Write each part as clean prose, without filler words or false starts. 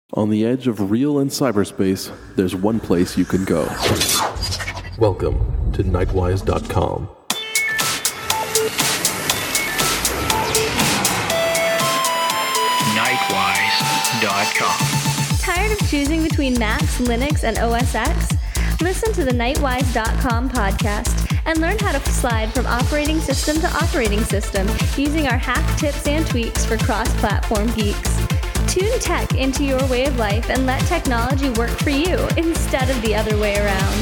On the edge of real and cyberspace, there's one place you can go. Welcome to Nightwise.com. Nightwise.com. Tired of choosing between Macs, Linux, and OS X? Listen to the Nightwise.com podcast and learn how to slide from operating system to operating system using our hack tips and tweaks for cross-platform geeks. Tune tech into your way of life and let technology work for you instead of the other way around.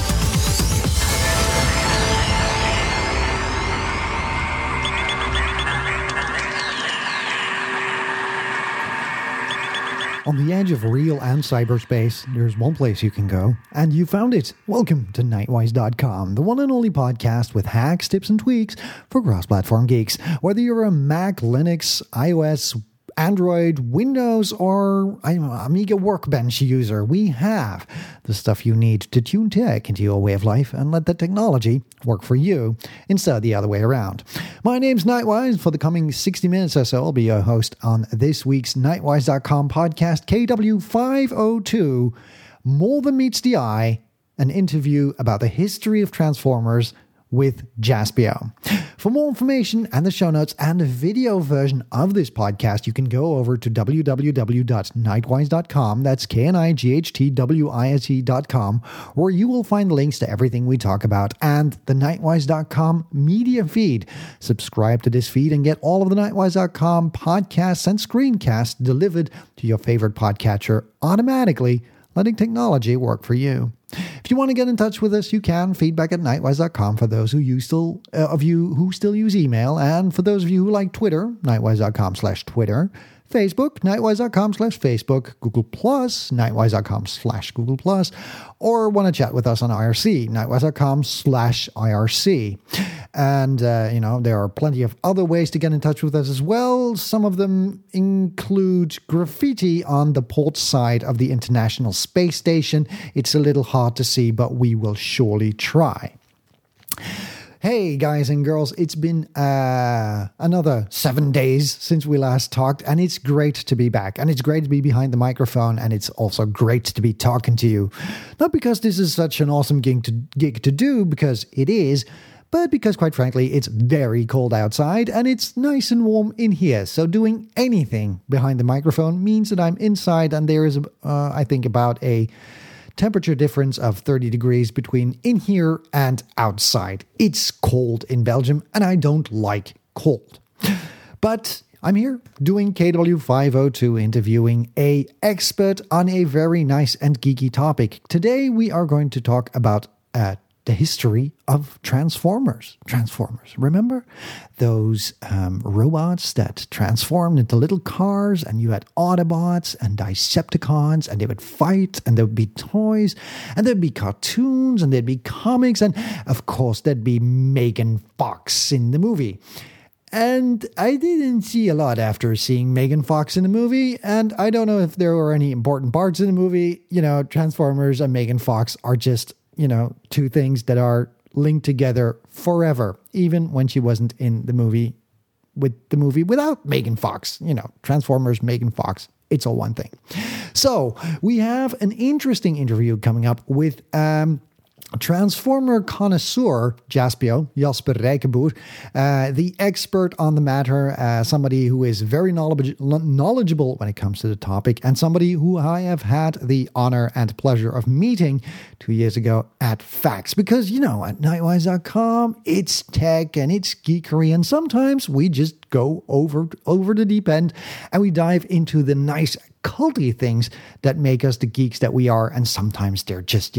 On the edge of real and cyberspace, there's one place you can go, and you found it. Welcome to Nightwise.com, the one and only podcast with hacks, tips, and tweaks for cross-platform geeks. Whether you're a Mac, Linux, iOS, Android, Windows, or Amiga Workbench user, we have the stuff you need to tune tech into your way of life and let the technology work for you instead of the other way around. My name's Nightwise. For the coming 60 minutes or so, I'll be your host on this week's Nightwise.com podcast, KW502, More Than Meets the Eye, an interview about the history of Transformers with Jaspio. For more information and the show notes and the video version of this podcast, you can go over to www.nightwise.com. That's KNIGHTWISE.com, where you will find links to everything we talk about and the Nightwise.com media feed. Subscribe to this feed and get all of the Nightwise.com podcasts and screencasts delivered to your favorite podcatcher automatically, letting technology work for you. If you want to get in touch with us, you can. Feedback at Nightwise.com for those of you still use email. And for those of you who like Twitter, Nightwise.com/Twitter. Facebook, Nightwise.com/Facebook. Google+, Nightwise.com/Google+. Or want to chat with us on IRC, Nightwise.com/IRC. And, there are plenty of other ways to get in touch with us as well. Some of them include graffiti on the port side of the International Space Station. It's a little hard to see, but we will surely try. Hey, guys and girls, it's been another 7 days since we last talked, and it's great to be back, and it's great to be behind the microphone, and it's also great to be talking to you. Not because this is such an awesome gig to do, because it is, but because, quite frankly, it's very cold outside, and it's nice and warm in here, so doing anything behind the microphone means that I'm inside, and there is, I think, about a temperature difference of 30 degrees between in here and outside. It's cold in Belgium, and I don't like cold. But I'm here doing KW502, interviewing an expert on a very nice and geeky topic. Today, we are going to talk about the history of Transformers. Remember those robots that transformed into little cars, and you had Autobots and Decepticons, and they would fight, and there would be toys, and there'd be cartoons, and there'd be comics, and of course there'd be Megan Fox in the movie. And I didn't see a lot after seeing Megan Fox in the movie, and I don't know if there were any important parts in the movie. Transformers and Megan Fox are just two things that are linked together forever, even when she wasn't in the movie without Megan Fox. Transformers, Megan Fox, it's all one thing. So we have an interesting interview coming up with Transformer connoisseur Jasper Rijkenboer, the expert on the matter, somebody who is very knowledgeable when it comes to the topic, and somebody who I have had the honor and pleasure of meeting 2 years ago at FAX. Because, at Nightwise.com, it's tech and it's geekery, and sometimes we just go over the deep end and we dive into the nice culty things that make us the geeks that we are, and sometimes they're just,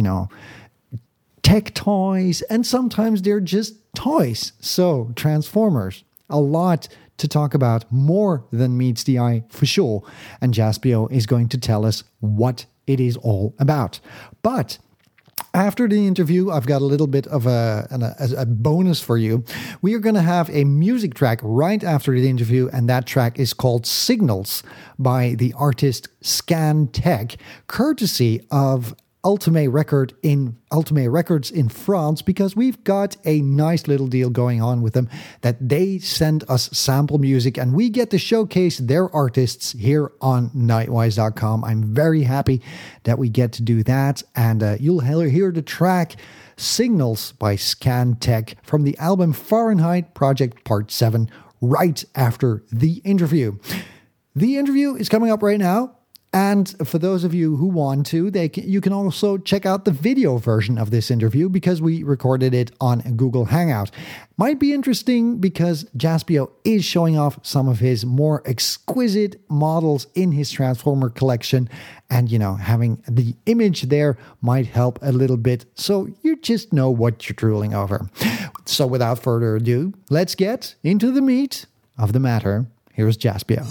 tech toys, and sometimes they're just toys. So, Transformers, a lot to talk about, more than meets the eye for sure. And Jaspio is going to tell us what it is all about. But after the interview, I've got a little bit of a bonus for you. We are going to have a music track right after the interview, and that track is called Signals by the artist Scan Tech, courtesy of Ultimate Records in France, because we've got a nice little deal going on with them that they send us sample music and we get to showcase their artists here on Nightwise.com. I'm very happy that we get to do that, and you'll hear the track Signals by Scantech from the album Fahrenheit Project Part 7 right after the interview. The interview is coming up right now. And for those of you who want to, you can also check out the video version of this interview because we recorded it on Google Hangout. Might be interesting because Jaspio is showing off some of his more exquisite models in his Transformer collection. And, having the image there might help a little bit. So you just know what you're drooling over. So without further ado, let's get into the meat of the matter. Here's Jaspio.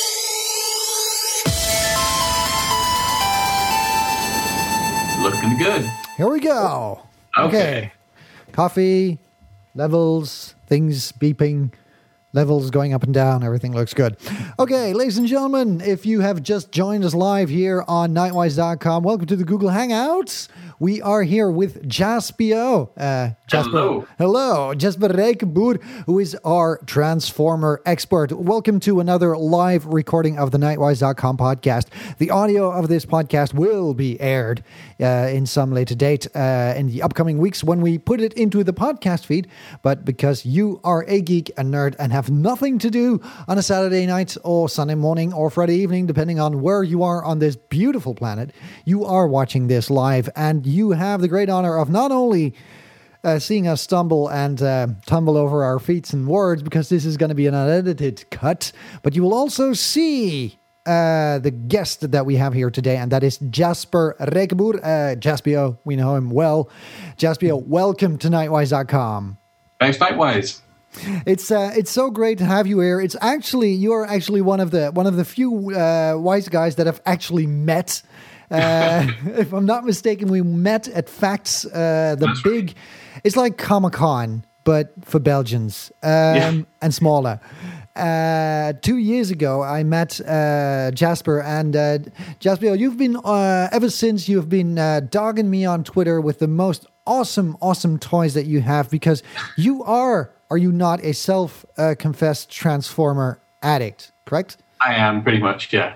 Looking good. Here we go. Okay. Coffee, levels, things beeping, levels going up and down. Everything looks good. Okay, ladies and gentlemen, if you have just joined us live here on Nightwise.com, welcome to the Google Hangouts. We are here with Jaspio. Hello. Jasper Rijkenboer, who is our Transformer expert. Welcome to another live recording of the Nightwise.com podcast. The audio of this podcast will be aired in some later date in the upcoming weeks when we put it into the podcast feed. But because you are a geek, a nerd, and have nothing to do on a Saturday night or Sunday morning or Friday evening, depending on where you are on this beautiful planet, you are watching this live, and you have the great honor of not only seeing us stumble and tumble over our feet and words, because this is going to be an unedited cut, but you will also see the guest that we have here today, and that is Jasper Rijkenboer. Jaspio, we know him well. Jaspio, welcome to Nightwise.com. Thanks, Nightwise. It's so great to have you here. You are actually one of the few wise guys that have actually met. If I'm not mistaken, we met at Facts, Right. It's like Comic-Con, but for Belgians and smaller. 2 years ago, I met Jasper, and Jasper, you've been ever since you've been dogging me on Twitter with the most awesome toys that you have, because you are you not a self-confessed Transformer addict, correct? I am, pretty much, yeah.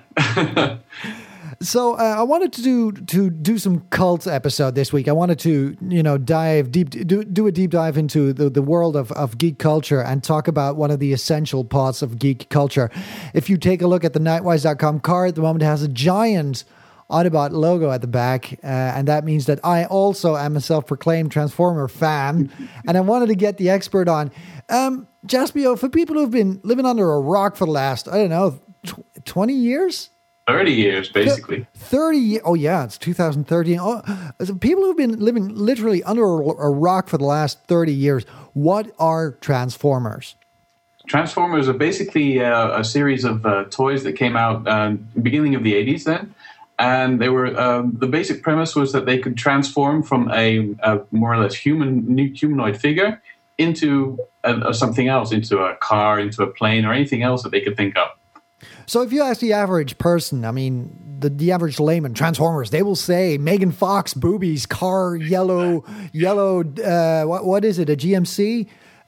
So I wanted to do some cult episode this week. I wanted to, do a deep dive into the world of geek culture and talk about one of the essential parts of geek culture. If you take a look at the Nightwise.com card at the moment, it has a giant Autobot logo at the back, and that means that I also am a self-proclaimed Transformer fan, and I wanted to get the expert on. Jaspio, for people who've been living under a rock for the last, 20 years? 30 years, basically. 30 years. Oh, yeah, it's 2013. So people who've been living literally under a rock for the last 30 years, what are Transformers? Transformers are basically a series of toys that came out beginning of the 80s then. And they were the basic premise was that they could transform from a more or less humanoid figure into something else, into a car, into a plane, or anything else that they could think of. So if you ask the average person, the average layman, Transformers, they will say Megan Fox, boobies, car, yellow, what is it, a GMC?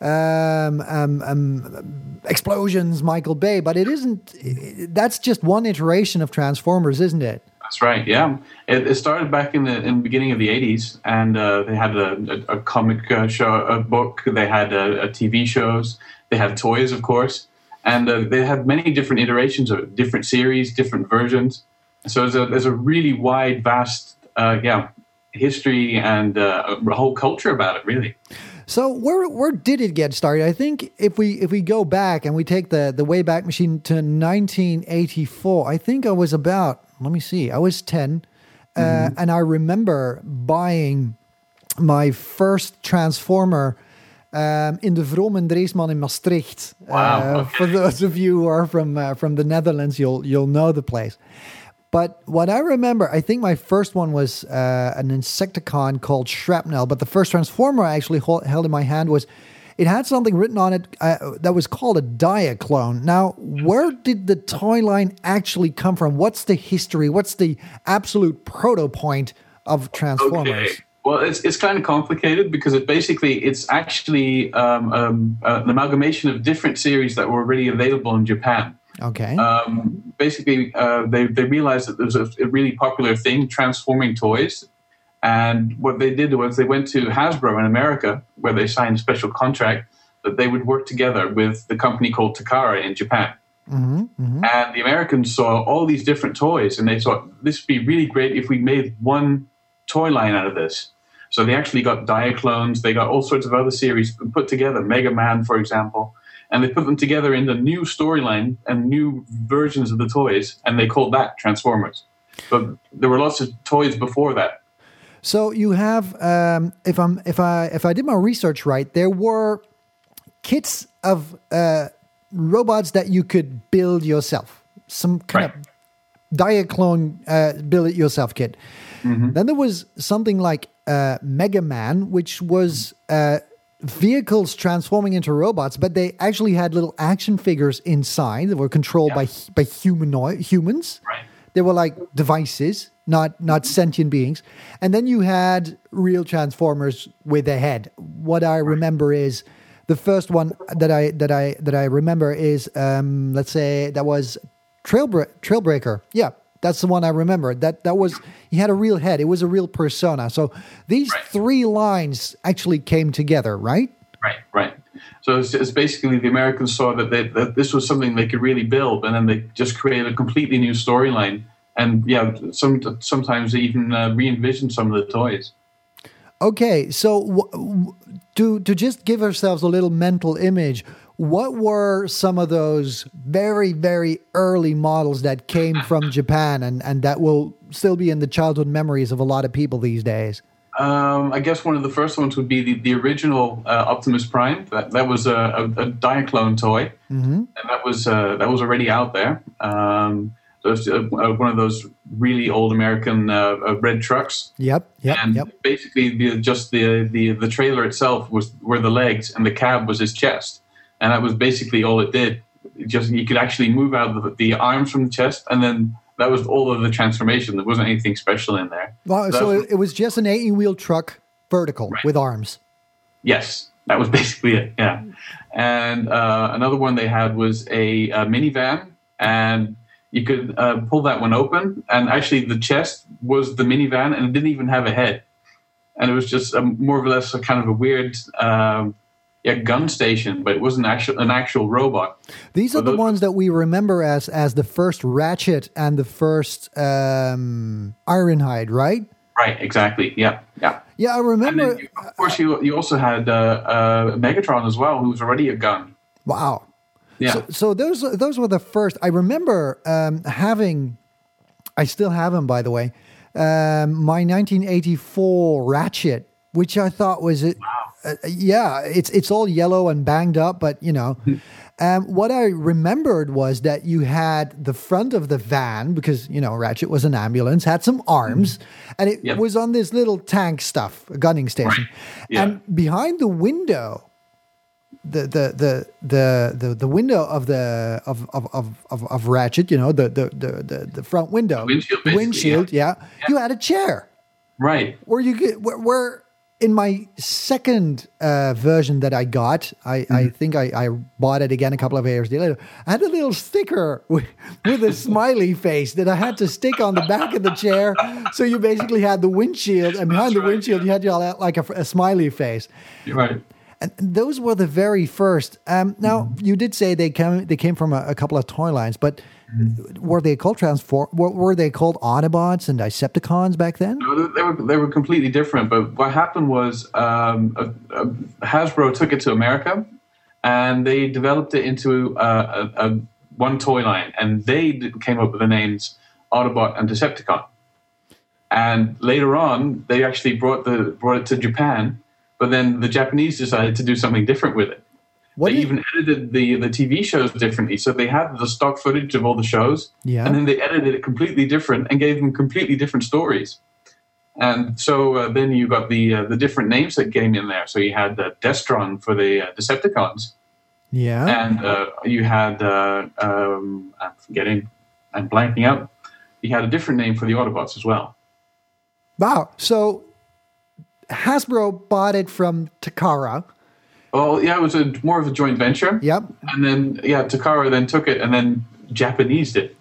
Explosions, Michael Bay, but it isn't, that's just one iteration of Transformers, isn't it? That's right, yeah. It started back in the beginning of the 80s, and they had a comic show, a book, they had TV shows, they had toys, of course. And they had many different iterations of it, different series, different versions. So there's a really wide, vast, history and a whole culture about it, really. So where did it get started? I think if we go back and we take the Wayback Machine to 1984, I think I was about, I was 10, and I remember buying my first Transformer in the Vroom Dreesman in Maastricht. Wow, okay. For those of you who are from the Netherlands, you'll know the place. But what I remember, I think my first one was an Insecticon called Shrapnel. But the first Transformer I actually held in my hand it had something written on it that was called a Diaclone. Now, where did the toy line actually come from? What's the history? What's the absolute proto point of Transformers? Okay. Well, it's kind of complicated because it's actually an amalgamation of different series that were already available in Japan. Okay. Basically, they realized that there was a really popular thing, transforming toys. And what they did was they went to Hasbro in America, where they signed a special contract that they would work together with the company called Takara in Japan. And the Americans saw all these different toys, and they thought, this would be really great if we made one toy line out of this. So they actually got Diaclones, they got all sorts of other series put together, Mega Man, for example, and they put them together in a new storyline and new versions of the toys, and they called that Transformers. But there were lots of toys before that. So you have, if I did my research right, there were kits of robots that you could build yourself, some kind of Diaclone build it yourself kit. Then there was something like Mega Man, which was vehicles transforming into robots, but they actually had little action figures inside that were controlled by humans. Right. They were like devices, not sentient beings. And then you had real Transformers with a head. What I remember is the first one that I remember is let's say that was Trailbreaker. Yeah. That's the one I remember. That was, he had a real head. It was a real persona. So these three lines actually came together, right? Right. So it's basically the Americans saw that this was something they could really build, and then they just created a completely new storyline. And sometimes they even re-envisioned some of the toys. Okay, so to just give ourselves a little mental image, what were some of those very, very early models that came from Japan and that will still be in the childhood memories of a lot of people these days? I guess one of the first ones would be the original Optimus Prime. That was a Diaclone toy, and that was already out there. So it's one of those really old American red trucks. Yep. And basically, the trailer itself were the legs, and the cab was his chest. And that was basically all it did. You could actually move out the arms from the chest, and then that was all of the transformation. There wasn't anything special in there. Well, so it was just an 18-wheel truck, vertical, with arms. Yes, that was basically it, yeah. And another one they had was a minivan, and you could pull that one open, and actually the chest was the minivan, and it didn't even have a head. And it was just more or less a kind of a weird... gun station, but it wasn't an actual robot. These are the ones that we remember as the first Ratchet and the first Ironhide, right? Right, exactly. Yeah. Yeah, I remember. And then of course, you also had Megatron as well, who was already a gun. Wow. Yeah. So those were the first. I remember having. I still have them, by the way. My 1984 Ratchet, which I thought was it. Wow. It's all yellow and banged up, but what I remembered was that you had the front of the van, because Ratchet was an ambulance, had some arms, and it was on this little tank stuff, a gunning station, and behind the window, the window of Ratchet, the front window, windshield, you had a chair, right, where you could where. In my second version that I got, I think I bought it again a couple of years later. I had a little sticker with a smiley face that I had to stick on the back of the chair. So you basically had the windshield, and behind the windshield, you had like a smiley face. You're right. And those were the very first. Now, you did say they came from a couple of toy lines, but were they called Were they called Autobots and Decepticons back then? No, they were completely different. But what happened was Hasbro took it to America, and they developed it into a one toy line, and they came up with the names Autobot and Decepticon. And later on, they actually brought it to Japan. But then the Japanese decided to do something different with it. They even edited the TV shows differently. So they had the stock footage of all the shows, and then they edited it completely different and gave them completely different stories. And so then you got the different names that came in there. So you had Destron for the Decepticons. Yeah. And you had, I'm blanking out. You had a different name for the Autobots as well. Wow. So Hasbro bought it from Takara. Well, yeah, it was more of a joint venture. Yep. And then, Takara then took it and then Japanesed it.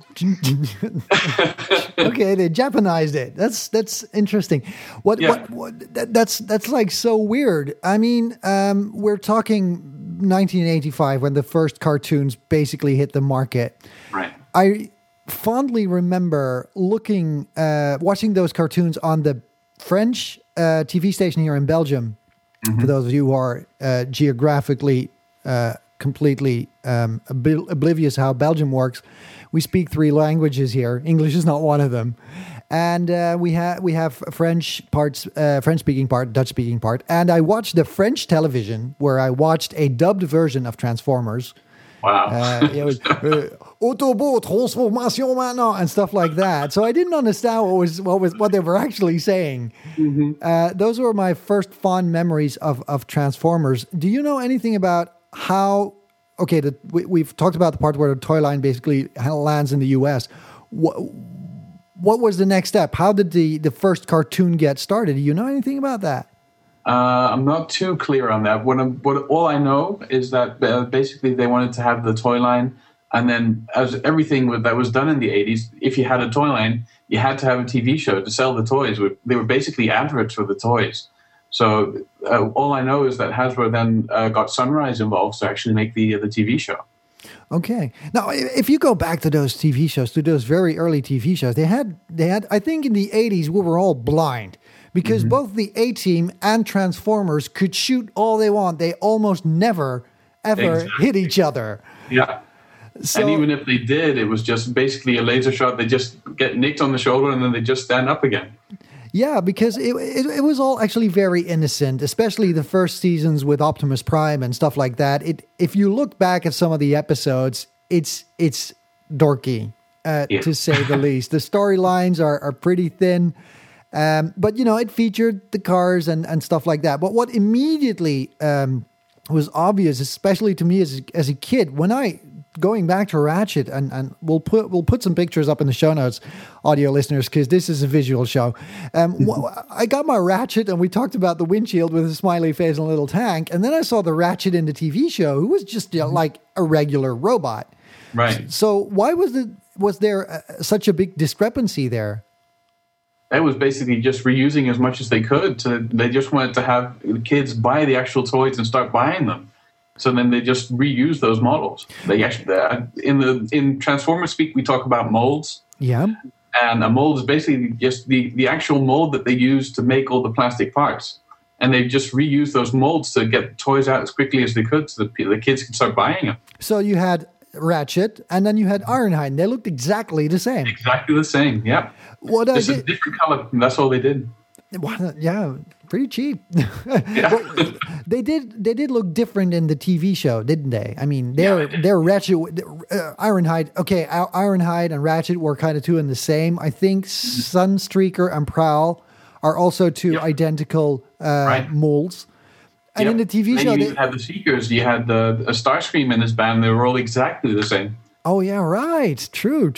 Okay, they Japanized it. That's interesting. What that's like so weird. I mean, we're talking 1985 when the first cartoons basically hit the market. Right. I fondly remember watching those cartoons on the French TV station here in Belgium. Mm-hmm. For those of you who are geographically completely oblivious how Belgium works, we speak 3 languages here. English is not one of them, and we have French parts, French speaking part, Dutch speaking part. And I watched the French television where I watched a dubbed version of Transformers. Wow. It was Autobot transformation maintenant and stuff like that. So I didn't understand what they were actually saying. Mm-hmm. Those were my first fond memories of Transformers. Do you know anything about how? Okay, we've talked about the part where the toy line basically lands in the U.S. What was the next step? How did the first cartoon get started? Do you know anything about that? I'm not too clear on that. All I know is that basically they wanted to have the toy line, and then as everything that was done in the 80s, if you had a toy line, you had to have a TV show to sell the toys. They were basically adverts for the toys. So all I know is that Hasbro then got Sunrise involved to actually make the TV show. Okay. Now, if you go back to those TV shows, to those very early TV shows, they had. I think in the 80s we were all blind. Because both the A-Team and Transformers could shoot all they want. They almost never, ever hit each other. Yeah. So, and even if they did, it was just basically a laser shot. They just get nicked on the shoulder and then they just stand up again. Yeah, because it was all actually very innocent, especially the first seasons with Optimus Prime and stuff like that. If you look back at some of the episodes, it's dorky, to say the least. The storylines are pretty thin. But, it featured the cars and stuff like that. But what immediately was obvious, especially to me as a kid, going back to Ratchet, and we'll put some pictures up in the show notes, audio listeners, because this is a visual show. I got my Ratchet, and we talked about the windshield with a smiley face and a little tank. And then I saw the Ratchet in the TV show, who was just like a regular robot. Right. So why was there such a big discrepancy there? That was basically just reusing as much as they could. They just wanted to have kids buy the actual toys and start buying them. So then they just reuse those models. They actually in Transformers speak, we talk about molds. Yeah. And a mold is basically just the actual mold that they use to make all the plastic parts. And they just reuse those molds to get toys out as quickly as they could so that the kids can start buying them. So you had Ratchet, and then you had Ironhide, and they looked exactly the same. Exactly the same, yeah. Just a different color, and that's all they did. Yeah, pretty cheap. Yeah. They did look different in the TV show, didn't they? I mean, they're Ratchet, Ironhide. Okay, Ironhide and Ratchet were kind of two in the same. I think Sunstreaker and Prowl are also two identical molds. And in the TV show, you had the Seekers. You had a Starscream in his band. They were all exactly the same. Oh yeah, right. True.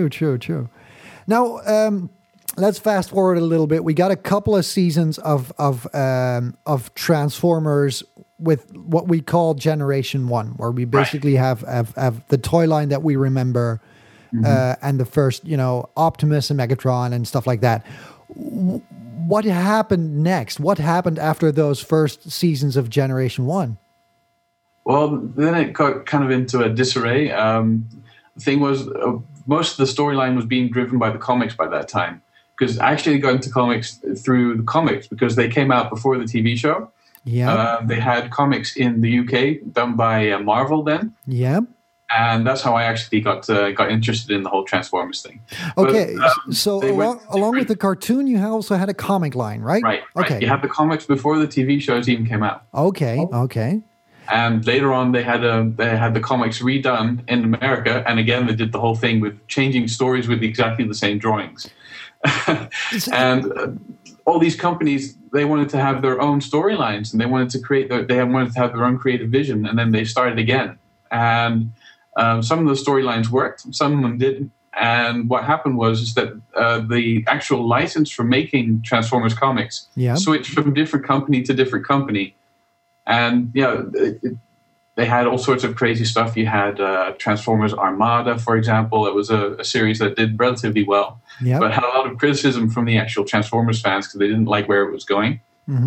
Now, let's fast forward a little bit. We got a couple of seasons of Transformers with what we call Generation 1, where we basically have the toy line that we remember, and the first, Optimus and Megatron and stuff like that. What happened next? What happened after those first seasons of Generation 1? Well, then it got kind of into a disarray. The thing was, most of the storyline was being driven by the comics by that time. Because I actually got into comics through the comics because they came out before the TV show. Yeah. They had comics in the UK done by Marvel then. Yeah. And that's how I actually got interested in the whole Transformers thing. Okay, so along with the cartoon, you also had a comic line, right? Right. Okay. You had the comics before the TV shows even came out. Okay. And later on, they had the comics redone in America, and again, they did the whole thing with changing stories with exactly the same drawings. And all these companies, they wanted to have their own storylines, and they wanted to have their own creative vision, and then they started again. And some of the storylines worked, some of them didn't. And what happened was is that the actual license for making Transformers comics switched from different company to different company. And they had all sorts of crazy stuff. You had Transformers Armada, for example. It was a series that did relatively well, but had a lot of criticism from the actual Transformers fans because they didn't like where it was going.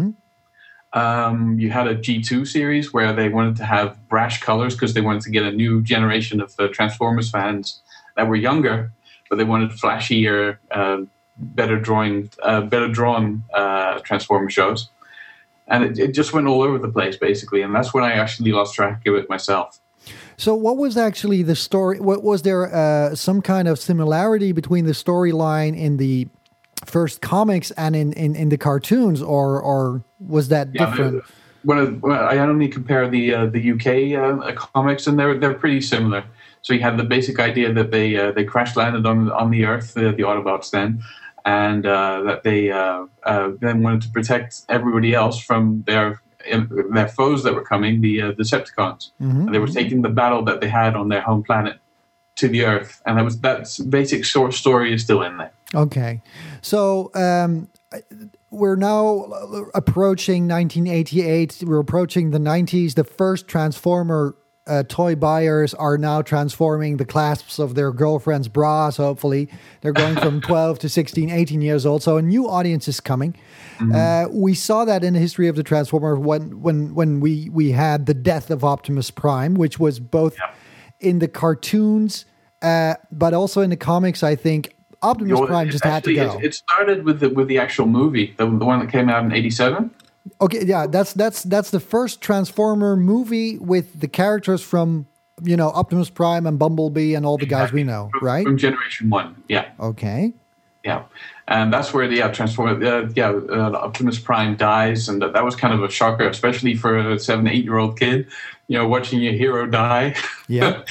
You had a G2 series where they wanted to have brash colors because they wanted to get a new generation of Transformers fans that were younger, but they wanted flashier, better drawn Transformer shows. And it just went all over the place, basically. And that's when I actually lost track of it myself. So what was actually the story? Was there some kind of similarity between the storyline in the first comics and in the cartoons, or was that different? I only compare the UK comics, and they're pretty similar. So you had the basic idea that they crash landed on the Earth, the Autobots then, and that they then wanted to protect everybody else from their foes that were coming, the Decepticons. And they were taking the battle that they had on their home planet to the Earth, and that basic story is still in there. Okay, so we're now approaching 1988. We're approaching the 90s. The first Transformer toy buyers are now transforming the clasps of their girlfriend's bras, hopefully. They're going from 12 to 16, 18 years old. So a new audience is coming. We saw that in the history of the Transformer when we had the death of Optimus Prime, which was both in the cartoons, but also in the comics, I think. Optimus Prime just had to go. It started with the actual movie, the one that came out in '87. Okay, yeah, that's the first Transformer movie with the characters from Optimus Prime and Bumblebee and all the guys we know, right? From Generation 1, yeah. Okay. Yeah, and that's where the Optimus Prime dies, and that was kind of a shocker, especially for a 7, 8-year-old kid, watching your hero die. Yep.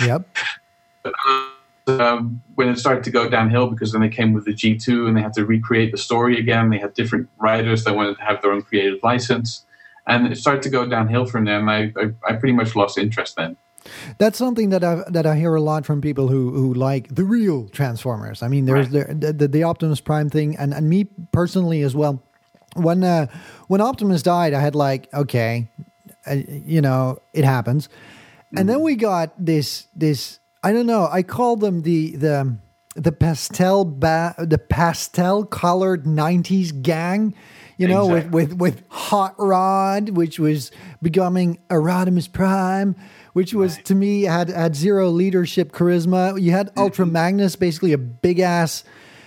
When it started to go downhill, because then they came with the G2 and they had to recreate the story again. They had different writers that wanted to have their own creative license, and it started to go downhill from them. I pretty much lost interest then. That's something that I hear a lot from people who like the real Transformers. I mean, there's the Optimus Prime thing, and me personally as well. When Optimus died, I had okay, it happens, and then we got this. I don't know. I call them the pastel colored 90s gang, with Hot Rod, which was becoming Rodimus Prime, which was to me had zero leadership charisma. You had Ultra Magnus, basically a big ass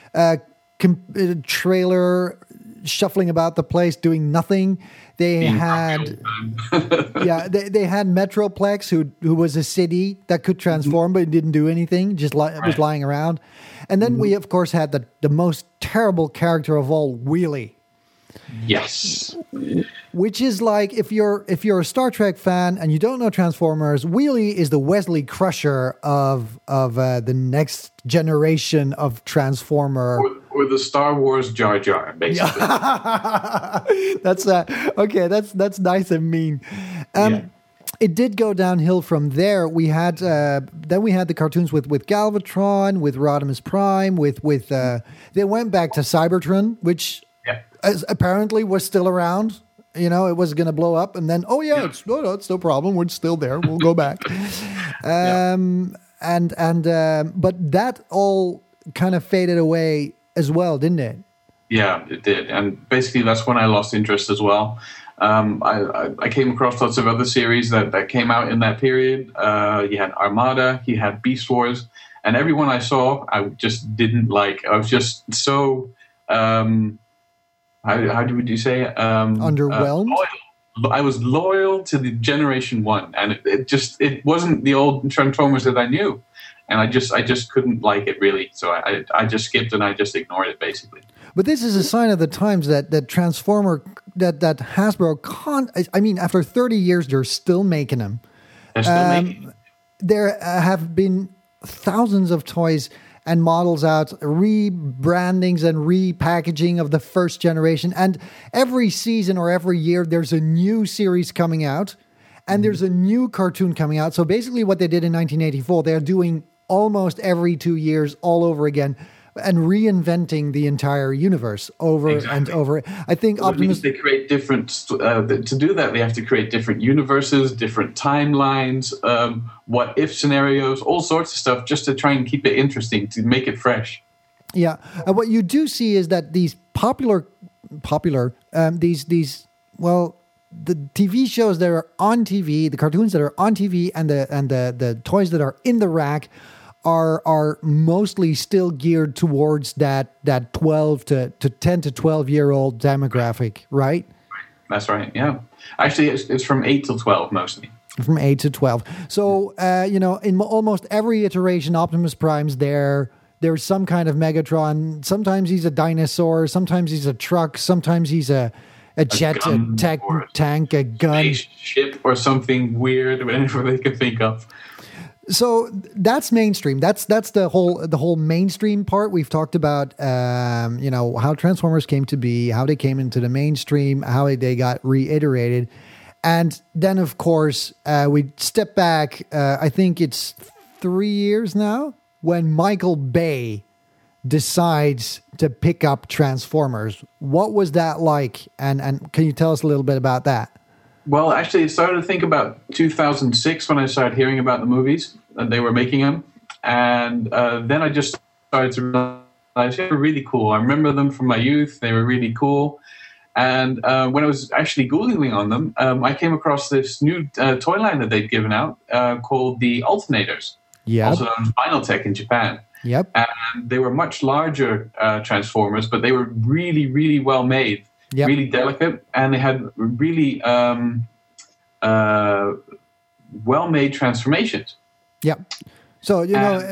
trailer shuffling about the place doing nothing. They had they had Metroplex, who was a city that could transform but didn't do anything, just was lying around. And then we of course had the most terrible character of all, Wheelie. Yes. Which is if you're a Star Trek fan and you don't know Transformers, Wheelie is the Wesley Crusher of the next generation of Transformer. Or the Star Wars Jar Jar, basically. That's okay. That's nice and mean. It did go downhill from there. We had the cartoons with Galvatron, with Rodimus Prime, with they went back to Cybertron, which apparently was still around. It was going to blow up, and then it's no problem. We're still there. We'll go back. But that all kind of faded away as well, didn't it? Yeah, it did, and basically that's when I lost interest as well. I came across lots of other series that came out in that period. You had Armada, you had Beast Wars, and everyone I saw, I just didn't like. I was just so how would you say underwhelmed? I was loyal to the Generation 1, and it wasn't the old Transformers that I knew. And I just couldn't like it, really. So I just skipped and I just ignored it, basically. But this is a sign of the times that Transformer, that Hasbro can't. I mean, after 30 years, they're still making them. They're still making them. There have been thousands of toys and models out, rebrandings and repackaging of the first generation. And every season or every year, there's a new series coming out. And there's a new cartoon coming out. So basically what they did in 1984, they're doing almost every 2 years all over again and reinventing the entire universe over and over. I think Optimus... They create different... to do that, they have to create different universes, different timelines, what-if scenarios, all sorts of stuff, just to try and keep it interesting, to make it fresh. Yeah. What you do see is that these the TV shows that are on TV, the cartoons that are on TV, and the toys that are in the rack are mostly still geared towards that 12 to 10 to 12-year-old demographic, right? That's right, yeah. Actually, it's from 8 till 12 mostly. From 8 to 12. So, in almost every iteration, Optimus Prime's there. There's some kind of Megatron. Sometimes he's a dinosaur. Sometimes he's a truck. Sometimes he's a jet, a tank, a gun. Spaceship or something weird, whatever they can think of. So that's mainstream. That's the whole mainstream part. We've talked about, how Transformers came to be, how they came into the mainstream, how they got reiterated. And then, of course, we step back, I think it's 3 years now, when Michael Bay decides to pick up Transformers. What was that like? And can you tell us a little bit about that? Well, actually, I started to think about 2006 when I started hearing about the movies and they were making them. And then I just started to realize they were really cool. I remember them from my youth. They were really cool. And when I was actually Googling on them, I came across this new toy line that they'd given out called the Alternators, also known as Vinyltech in Japan. Yep. And they were much larger Transformers, but they were really, really well made. Yep. Really delicate, and they had really well-made transformations. Yeah. So,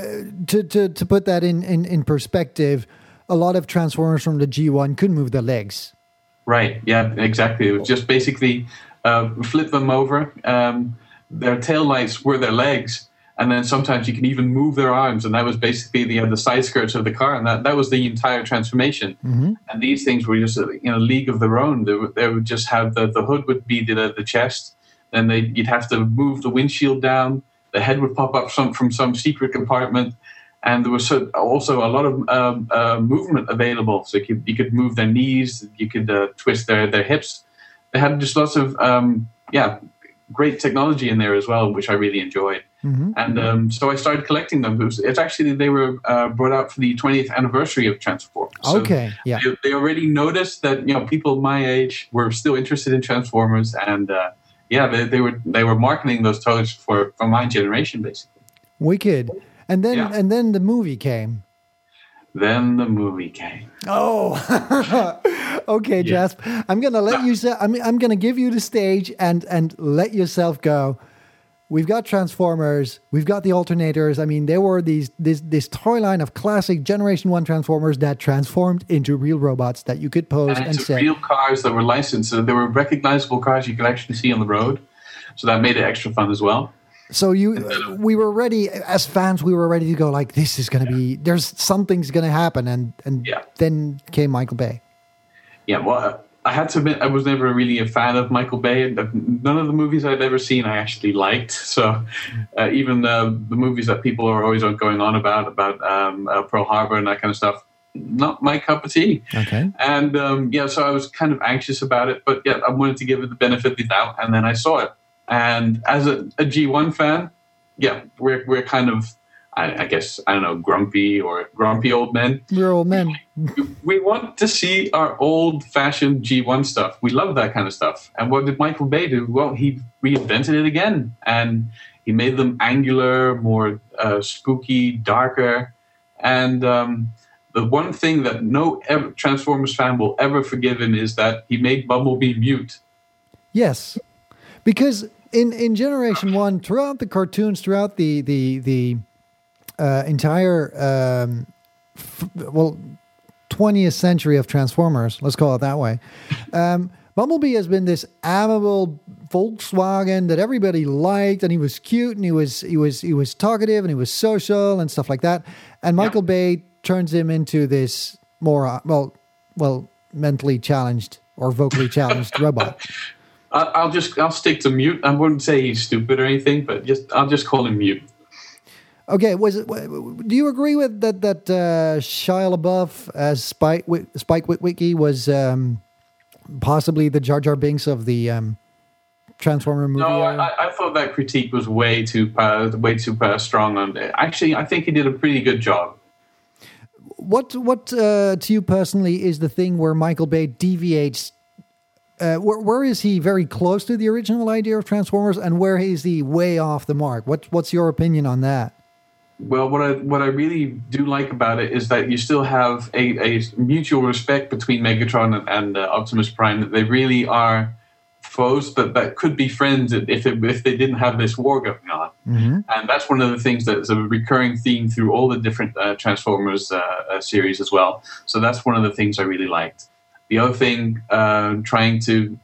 to put that in perspective, a lot of Transformers from the G1 couldn't move their legs. Right. Yeah, exactly. It was just basically flip them over. Their tail lights were their legs. And then sometimes you can even move their arms, and that was basically the side skirts of the car, and that was the entire transformation. Mm-hmm. And these things were just a league of their own. They would just have the hood would be the chest, then you'd have to move the windshield down. The head would pop up from some secret compartment, and there was also a lot of movement available. So you could move their knees, you could twist their hips. They had just lots of great technology in there as well, which I really enjoyed. Mm-hmm. And so I started collecting them. It's actually, they were brought out for the 20th anniversary of Transformers. So okay, yeah. They already noticed that people my age were still interested in Transformers, and they were marketing those toys for my generation, basically. Wicked. And then the movie came. Then the movie came. Oh, okay, yeah. Jasp. I'm gonna let you say. I'm gonna give you the stage and let yourself go. We've got Transformers. We've got the Alternators. I mean, there were this toy line of classic Generation 1 Transformers that transformed into real robots that you could pose and set. Real cars that were licensed. So they were recognizable cars you could actually see on the road. So that made it extra fun as well. So we were ready, as fans, we were ready to go like, this is going to be, something's going to happen. And then came Michael Bay. Yeah, well, I had to admit, I was never really a fan of Michael Bay. None of the movies I'd ever seen I actually liked. So even the movies that people are always going on about Pearl Harbor and that kind of stuff, not my cup of tea. Okay. And so I was kind of anxious about it. But I wanted to give it the benefit of the doubt. And then I saw it. And as a G1 fan, we're kind of, I guess, I don't know, grumpy old men. We're old men. We want to see our old-fashioned G1 stuff. We love that kind of stuff. And what did Michael Bay do? Well, he reinvented it again. And he made them angular, more spooky, darker. And the one thing that no Transformers fan will ever forgive him is that he made Bumblebee mute. Yes. Because in Generation 1, throughout the cartoons, throughout the entire 20th century of Transformers, let's call it that way, Bumblebee has been this amiable Volkswagen that everybody liked, and he was cute, and he was talkative, and he was social and stuff like that. And Michael Bay turns him into this more mentally challenged or vocally challenged robot. I'll stick to mute. I wouldn't say he's stupid or anything, but I'll just call him mute. Okay, do you agree with that Shia LaBeouf as Spike Witwicky was possibly the Jar Jar Binks of the Transformer movie? No, I thought that critique was way too strong on it. Actually, I think he did a pretty good job. What to you personally is the thing where Michael Bay deviates? Where is he very close to the original idea of Transformers, and where is he way off the mark? What's your opinion on that? Well, what I really do like about it is that you still have a mutual respect between Megatron and Optimus Prime. That they really are foes, but that could be friends if they didn't have this war going on. Mm-hmm. And that's one of the things that's a recurring theme through all the different Transformers series as well. So that's one of the things I really liked. The other thing, trying to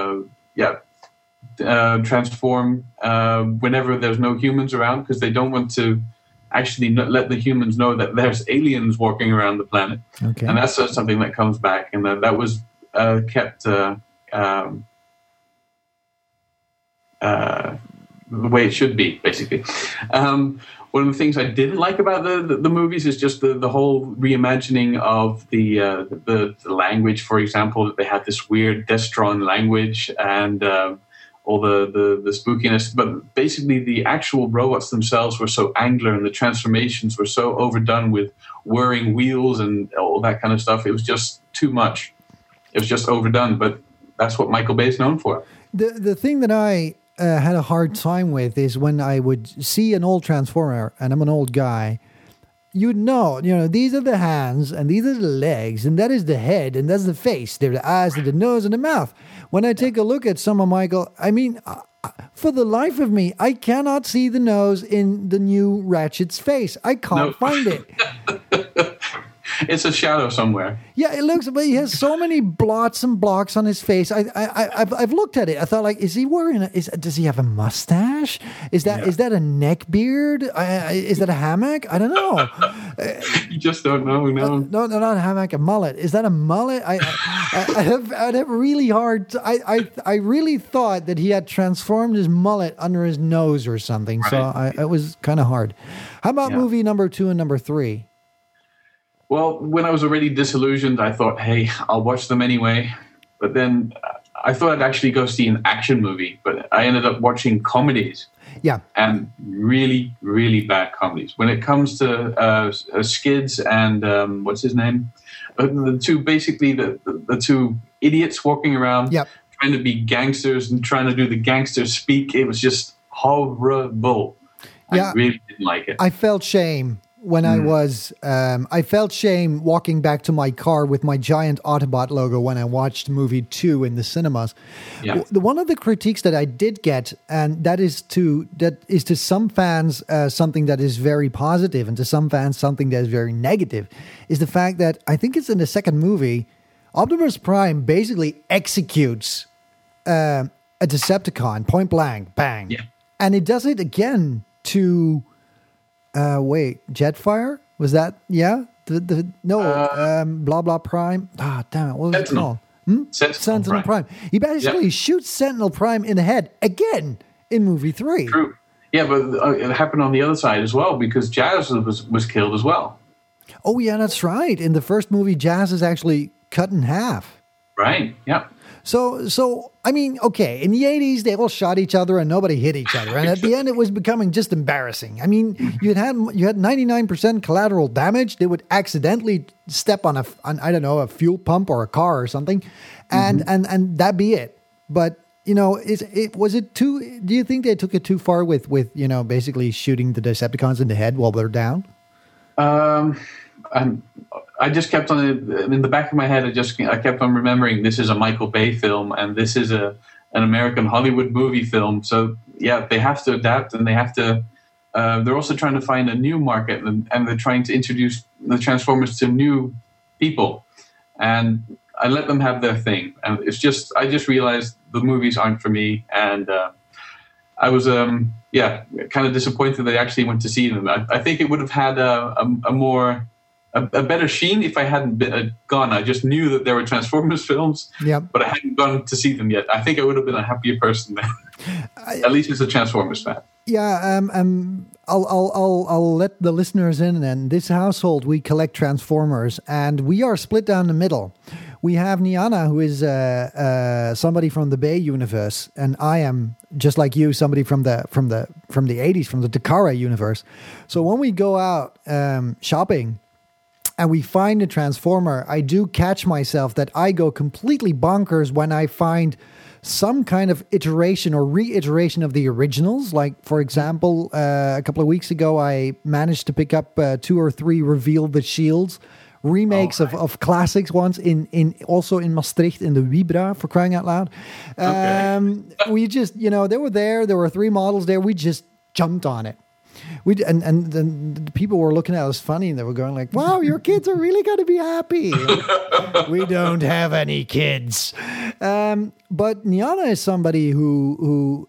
transform whenever there's no humans around, because they don't want to actually let the humans know that there's aliens walking around the planet. Okay. And that's something that comes back, and that was kept the way it should be, basically. One of the things I didn't like about the movies is just the whole reimagining of the language. For example, that they had this weird Destron language and all the spookiness. But basically, the actual robots themselves were so angular, and the transformations were so overdone with whirring wheels and all that kind of stuff. It was just too much. It was just overdone. But that's what Michael Bay is known for. The thing that I had a hard time with is when I would see an old Transformer, and I'm an old guy, you'd know, these are the hands, and these are the legs, and that is the head, and that's the face. They're the eyes, and the nose, and the mouth. When I take a look at some of Michael, I mean, for the life of me, I cannot see the nose in the new Ratchet's face. I can't find it. It's a shadow somewhere. Yeah, it looks, but he has so many blots and blocks on his face. I've looked at it. I thought, like, is he wearing? Does he have a mustache? Is that a neck beard? Is that a hammock? I don't know. You just don't know. No, not a hammock. A mullet. Is that a mullet? I'd have really hard. I really thought that he had transformed his mullet under his nose or something. Right. So it was kind of hard. How about movie number 2 and number 3? Well, when I was already disillusioned, I thought, hey, I'll watch them anyway. But then I thought I'd actually go see an action movie, but I ended up watching comedies. Yeah. And really, really bad comedies. When it comes to Skids and what's his name? The two idiots walking around trying to be gangsters and trying to do the gangster speak. It was just horrible. I really didn't like it. I felt shame. When I felt shame walking back to my car with my giant Autobot logo when I watched movie 2 in the cinemas. Yeah. One of the critiques that I did get, and that is to some fans something that is very positive, and to some fans something that is very negative, is the fact that I think it's in the second movie, Optimus Prime basically executes a Decepticon point blank, bang, and it does it again to. Jetfire? Was that? Yeah? Blah blah Prime. Damn it. What was Sentinel. It called? Sentinel Prime. He basically shoots Sentinel Prime in the head again in movie 3. True. Yeah, but it happened on the other side as well, because Jazz was killed as well. Oh, yeah, that's right. In the first movie, Jazz is actually cut in half. Right, yeah. So I mean, okay, in the 80s, they all shot each other and nobody hit each other. And at the end, it was becoming just embarrassing. I mean, you had 99% collateral damage. They would accidentally step on a fuel pump or a car or something, and that'd be it. But, was it too, do you think they took it too far with basically shooting the Decepticons in the head while they're down? I just kept on, in the back of my head, I kept on remembering this is a Michael Bay film and this is an American Hollywood movie film. So, yeah, they have to adapt, and they have to, they're also trying to find a new market, and they're trying to introduce the Transformers to new people. And I let them have their thing. And I just realized the movies aren't for me. And I was, kind of disappointed they actually went to see them. I think it would have had a better sheen if I hadn't gone. I just knew that there were Transformers films, but I hadn't gone to see them yet. I think I would have been a happier person then. At least as a Transformers fan. Yeah, I'll let the listeners in. And this household, we collect Transformers, and we are split down the middle. We have Niana, who is somebody from the Bay universe, and I am just like you, somebody from the 80s, from the Takara universe. So when we go out shopping and we find a Transformer, I do catch myself that I go completely bonkers when I find some kind of iteration or reiteration of the originals. Like, for example, a couple of weeks ago, I managed to pick up 2 or 3 Reveal the Shields remakes of classics ones also in Maastricht in the Vibra, for crying out loud. We just, they were there. There were 3 models there. We just jumped on it. And the people were looking at us funny, and they were going like, "Wow, your kids are really going to be happy." We don't have any kids. But Niana is somebody who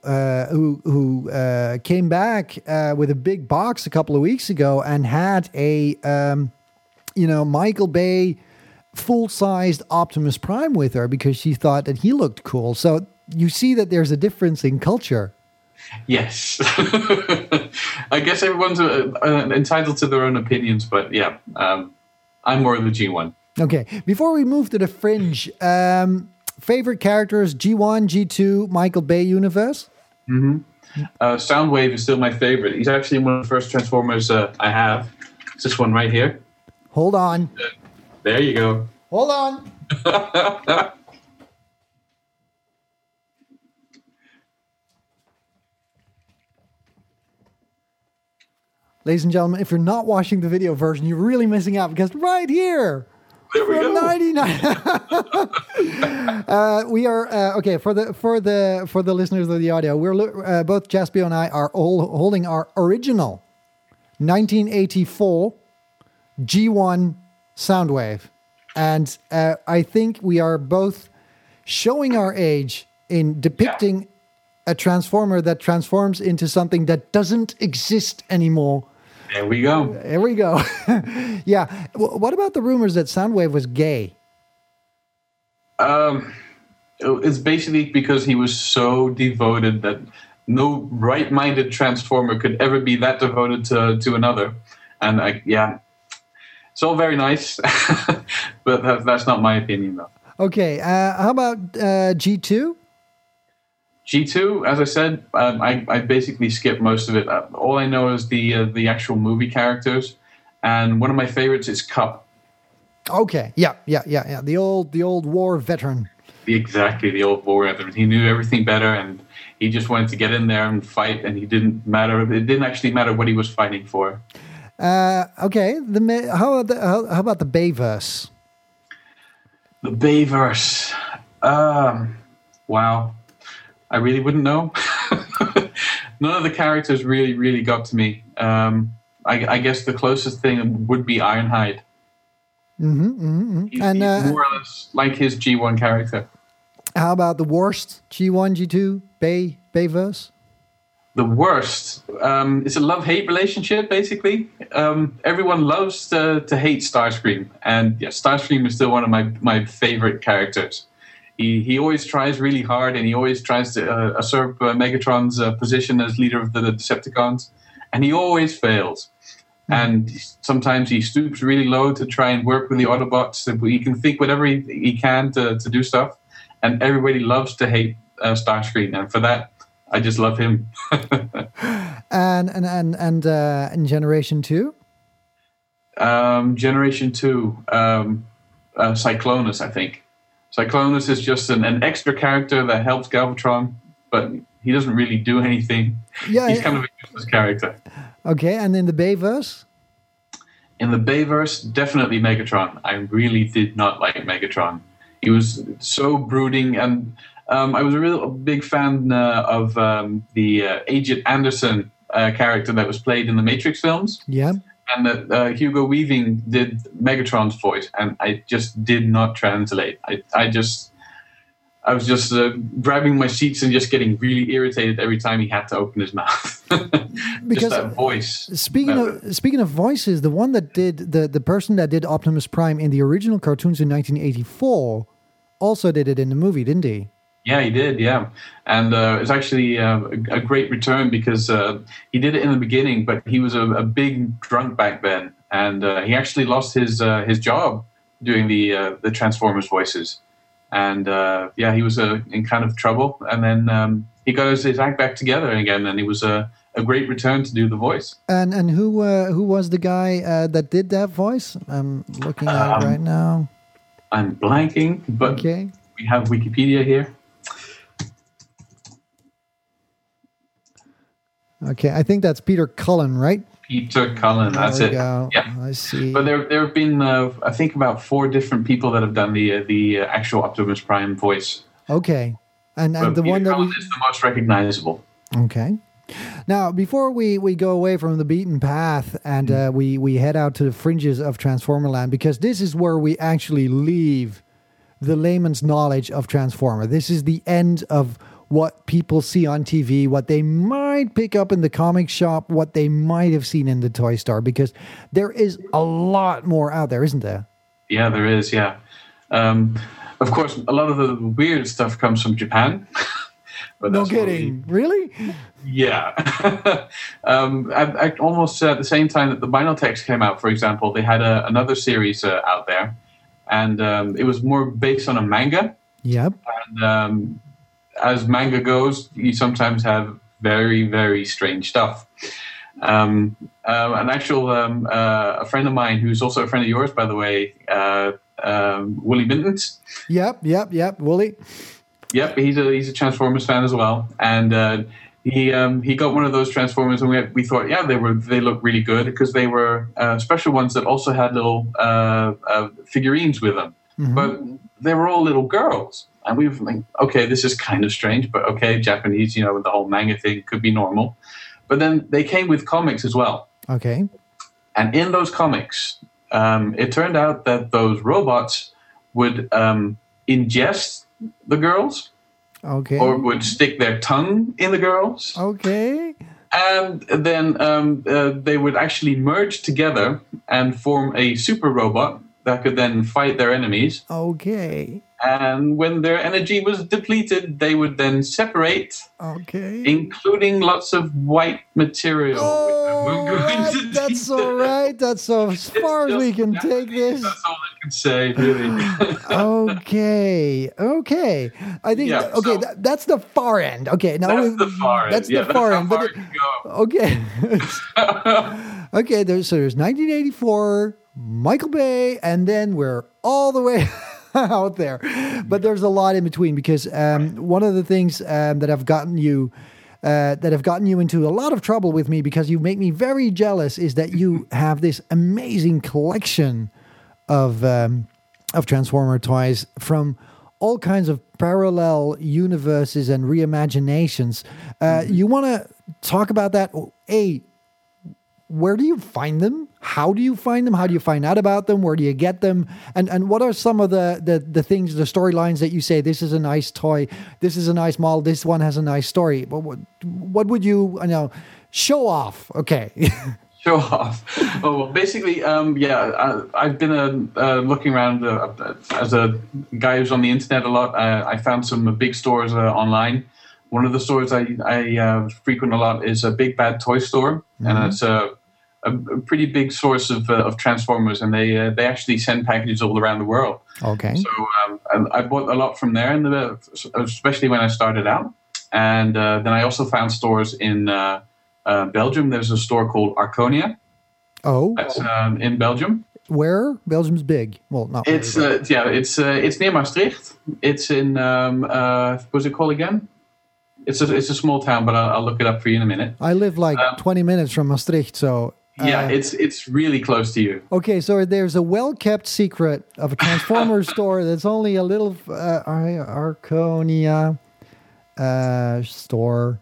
came back with a big box a couple of weeks ago and had a Michael Bay full-sized Optimus Prime with her because she thought that he looked cool. So you see that there's a difference in culture. Yes. I guess everyone's entitled to their own opinions, but yeah, I'm more of the G1. Okay, before we move to the fringe, favorite characters, G1, G2, Michael Bay universe? Mm-hmm. Soundwave is still my favorite. He's actually one of the first Transformers I have. It's this one right here. Hold on. There you go. Hold on. Ladies and gentlemen, if you're not watching the video version, you're really missing out because right here, there we go. 99. We are okay for the listeners of the audio. We're both Jaspio and I are all holding our original 1984 G1 Soundwave, and I think we are both showing our age in depicting a Transformer that transforms into something that doesn't exist anymore. There we go. There we go. Yeah. What about the rumors that Soundwave was gay? It's basically because he was so devoted that no right-minded Transformer could ever be that devoted to another. And it's all very nice, but that's not my opinion, though. Okay. How about G2? G2, as I said, I basically skipped most of it. All I know is the actual movie characters, and one of my favorites is Cup. Okay, yeah. The old war veteran. Exactly, the old war veteran. He knew everything better, and he just wanted to get in there and fight, and it didn't actually matter what he was fighting for. Okay, how about the Bayverse? The Bayverse. Wow. I really wouldn't know. None of the characters really got to me. I guess the closest thing would be Ironhide. He's more or less like his G1 character. How about the worst G1, G2, Bayverse? The worst. It's a love-hate relationship, basically. Everyone loves to hate Starscream. And Starscream is still one of my favorite characters. He always tries really hard, and he always tries to usurp Megatron's position as leader of the Decepticons, and he always fails. And sometimes he stoops really low to try and work with the Autobots. He can think whatever he can to do stuff, and everybody loves to hate Starscream, and for that, I just love him. And in Generation 2? Generation 2, Cyclonus, I think. Cyclonus is just an extra character that helps Galvatron, but he doesn't really do anything. He's kind of a useless character. Okay, and in the Bayverse? In the Bayverse, definitely Megatron. I really did not like Megatron. He was so brooding, and I was a real big fan of the Agent Anderson character that was played in the Matrix films. Yeah. And that Hugo Weaving did Megatron's voice, and I just did not translate. I was just grabbing my seats and just getting really irritated every time he had to open his mouth. Because just that voice. Speaking of voices, the one that did the person that did Optimus Prime in the original cartoons in 1984 also did it in the movie, didn't he? Yeah, he did. Yeah, and it was actually a great return because he did it in the beginning, but he was a big drunk back then, and he actually lost his job doing the Transformers voices, and he was in kind of trouble, and then he got his act back together again, and he was a great return to do the voice. And who was the guy that did that voice? I'm looking at it right now. I'm blanking, but okay. We have Wikipedia here. Okay, I think that's Peter Cullen, right? Peter Cullen, that's it. Go. Yeah, I see. But there have been, I think, about 4 different people that have done the actual Optimus Prime voice. Okay, and the Peter one that Cullen is the most recognizable. Okay. Now, before we go away from the beaten path and we head out to the fringes of Transformerland, because this is where we actually leave the layman's knowledge of Transformer. This is the end of what people see on TV, what they might pick up in the comic shop, what they might have seen in the toy store, because there is a lot more out there, isn't there? Yeah, there is, yeah. Of course, a lot of the weird stuff comes from Japan. But no kidding. Really? Yeah. Almost at the same time that the Binaltex came out, for example, they had another series out there, and it was more based on a manga. Yep. And as manga goes, you sometimes have very, very strange stuff. A friend of mine, who's also a friend of yours, by the way, Wooly Bintons. Yep, Wooly. Yep, he's a Transformers fan as well, and he got one of those Transformers, and we thought, yeah, they look really good because they were special ones that also had little figurines with them, but they were all little girls. And we were like, okay, this is kind of strange, but okay, Japanese, with the whole manga thing could be normal. But then they came with comics as well. Okay. And in those comics, it turned out that those robots would ingest the girls. Okay. Or would stick their tongue in the girls. Okay. And then they would actually merge together and form a super robot that could then fight their enemies. Okay. And when their energy was depleted, they would then separate, including lots of white material. Oh, that's all right. That's as far as we can take this. That's all I can say, really. Okay. I think, that's the far end. Okay, now that's the far end. That's the far end. But okay. Okay, there's 1984, Michael Bay, and then we're all the way out there, but there's a lot in between because one of the things that have gotten you into a lot of trouble with me, because you make me very jealous, is that you have this amazing collection of Transformer toys from all kinds of parallel universes and reimaginations. You want to talk about that? Where do you find them? How do you find them? How do you find out about them? Where do you get them? And what are some of the things, the storylines that you say, this is a nice toy, this is a nice model, this one has a nice story? What would you show off? Okay. Show off. Oh, well, basically, I've been looking around as a guy who's on the internet a lot. I found some big stores online. One of the stores I frequent a lot is a Big Bad Toy Store, and it's a pretty big source of Transformers, and they actually send packages all around the world. Okay. So I bought a lot from there, especially when I started out. And then I also found stores in Belgium. There's a store called Arconia. Oh. That's in Belgium. Where? Belgium's big. Well, not really. It's near Maastricht. It's in what's it called again? It's a small town, but I'll look it up for you in a minute. I live 20 minutes from Maastricht, so... it's really close to you. Okay, so there's a well-kept secret of a Transformers store that's only a little... Arconia store.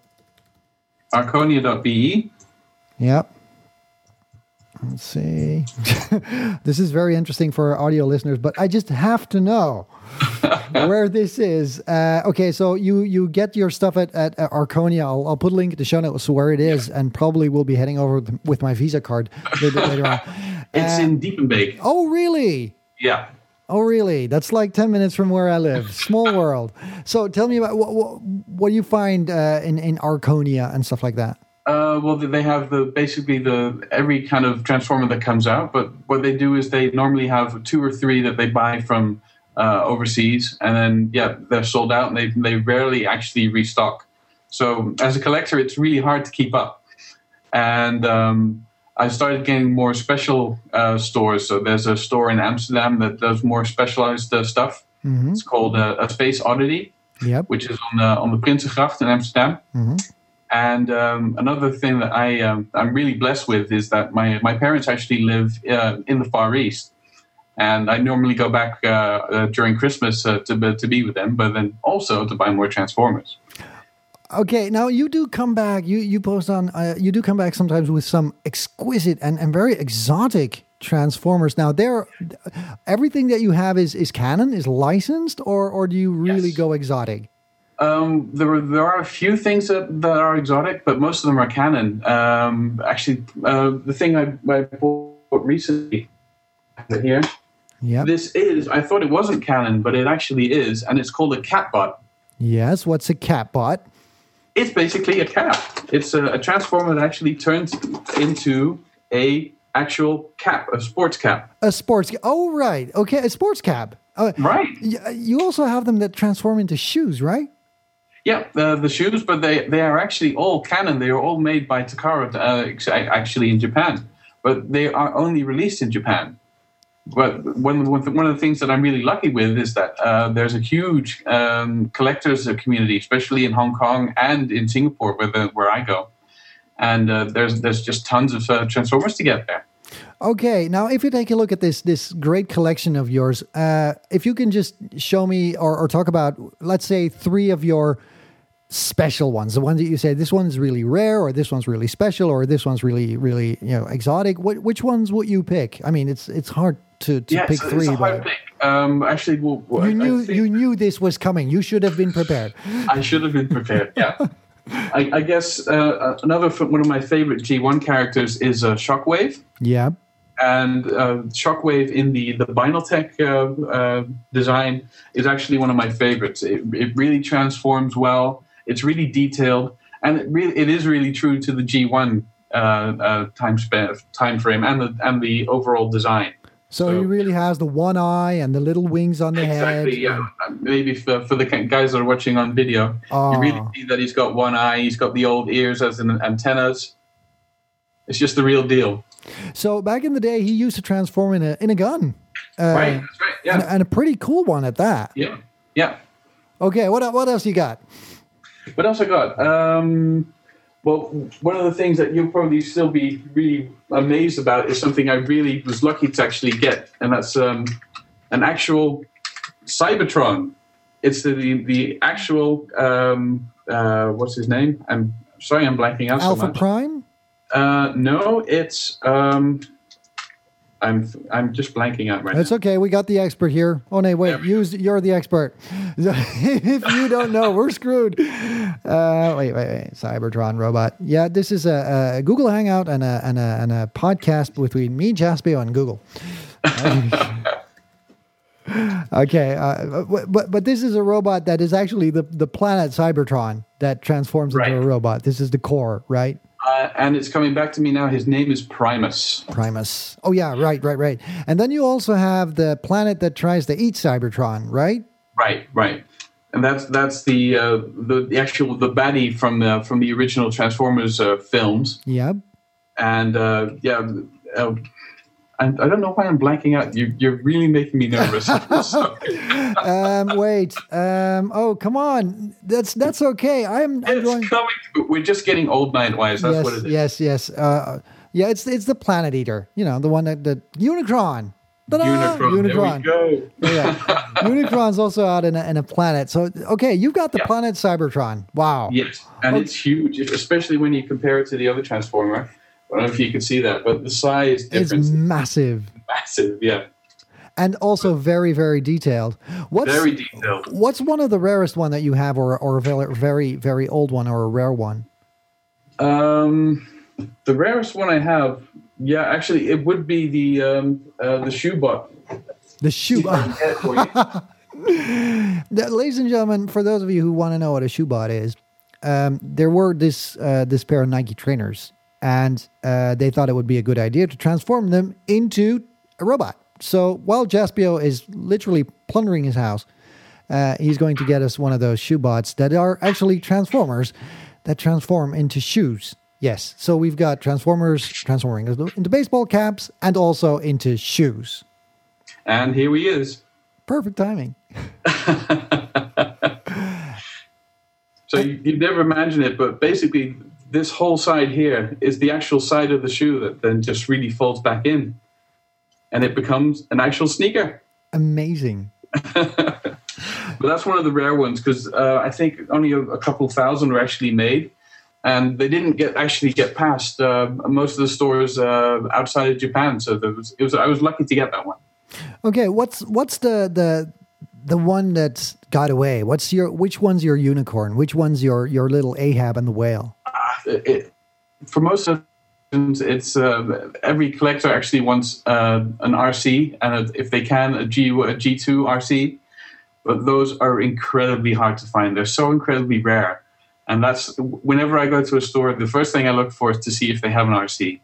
Arconia.be. Yep. Let's see. This is very interesting for our audio listeners, but I just have to know where this is. Okay, so you get your stuff at Arconia. I'll put a link in the show notes where it is, and probably will be heading over with my Visa card a little bit later on. It's in Diepenbeek. Oh, really? Yeah. Oh, really? That's like 10 minutes from where I live. Small world. So tell me about what you find in Arconia and stuff like that. Well, they have basically every kind of transformer that comes out. But what they do is they normally have 2 or 3 that they buy from overseas, and then they're sold out, and they rarely actually restock. So as a collector, it's really hard to keep up. And I started getting more special stores. So there's a store in Amsterdam that does more specialized stuff. Mm-hmm. It's called a Space Oddity, which is on the Prinsengracht in Amsterdam. Mm-hmm. And another thing that I'm really blessed with is that my parents actually live in the Far East. And I normally go back during Christmas to be with them, but then also to buy more Transformers. Okay, now you do come back. You post on. You do come back sometimes with some exquisite and very exotic Transformers. Now, everything that you have is canon, is licensed, or do you really go exotic? There are a few things that are exotic, but most of them are canon. Actually, the thing I bought recently here. Yeah. I thought it wasn't canon, but it actually is, and it's called a Catbot. Yes, what's a Catbot? It's basically a cap. It's a transformer that actually turns into a actual cap, a sports cap. A sports cap. Oh, right. Okay, a sports cap. Right. You also have them that transform into shoes, right? Yeah, the shoes, but they are actually all canon. They are all made by Takara, actually in Japan, but they are only released in Japan. But one of the things that I'm really lucky with is that there's a huge collectors community, especially in Hong Kong and in Singapore, where I go, and there's just tons of Transformers to get there. Okay, now if you take a look at this great collection of yours, if you can just show me or talk about, let's say, 3 of your special ones, the ones that you say this one's really rare, or this one's really special, or this one's really, really exotic. Which ones would you pick? I mean, it's hard to pick 3. It's a hard pick. Actually, you knew this was coming. You should have been prepared. I should have been prepared. Yeah. I guess another one of my favorite G1 characters is Shockwave. Yeah. And Shockwave in the Binaltech design is actually one of my favorites. It really transforms well. It's really detailed, and it is really true to the G1 time frame and the overall design. So he really has the one eye and the little wings on the head. Exactly, yeah. Maybe for the guys that are watching on video, you really see that he's got one eye. He's got the old ears as in antennas. It's just the real deal. So back in the day, he used to transform in a gun. Right, that's right, yeah. And a pretty cool one at that. Yeah, yeah. Okay, what else you got? What else I got? Well, one of the things that you'll probably still be really amazed about is something I really was lucky to actually get, and that's an actual Cybertron. It's the actual, what's his name? I'm sorry, I'm blanking out Alpha so much. Prime? No, it's... I'm just blanking out right now. It's okay. We got the expert here. Oh, no, wait. You're the expert. If you don't know, we're screwed. Wait. Cybertron robot. Yeah, this is a Google Hangout and a podcast between me, Jaspio, and Google. Okay, but this is a robot that is actually the planet Cybertron that transforms into a robot. This is the core, right? And it's coming back to me now. His name is Primus. Primus. Oh, yeah, right. And then you also have the planet that tries to eat Cybertron, right? Right. And that's the actual baddie from the original Transformers films. Yep. And I don't know why I'm blanking out. You're really making me nervous. Wait. Oh, come on. That's okay. We're just getting old night-wise. That's what it is. Yes. It's the Planet Eater. You know, the one that Unicron. Ta-da! Unicron. There we go. Yeah. Unicron's also out in a planet. So, okay, you've got the planet Cybertron. Wow. Yes, and it's huge, especially when you compare it to the other Transformer. I don't know if you can see that, but the size difference is massive. Massive, yeah. And also very, very detailed. Very detailed. What's one of the rarest one that you have, or a very, very old one, or a rare one? The rarest one I have, actually, it would be the Shoebot. The shoe. Yeah, for you. Ladies and gentlemen, for those of you who want to know what a shoebot is, there were this pair of Nike trainers, and they thought it would be a good idea to transform them into a robot. So while Jaspio is literally plundering his house, he's going to get us one of those shoebots that are actually transformers that transform into shoes. Yes, so we've got transformers transforming into baseball caps and also into shoes. And here he is. Perfect timing. So you'd never imagine it, but basically this whole side here is the actual side of the shoe that then just really folds back in. And it becomes an actual sneaker. Amazing. But that's one of the rare ones because I think only a couple thousand were actually made. And they didn't get past most of the stores outside of Japan. So I was lucky to get that one. Okay, what's the one that's got away? Which one's your unicorn? Which one's your little Ahab and the whale? For most of it's every collector actually wants an RC and if they can a G2 RC, but those are incredibly hard to find. They're so incredibly rare, and that's whenever I go to a store, the first thing I look for is to see if they have an RC.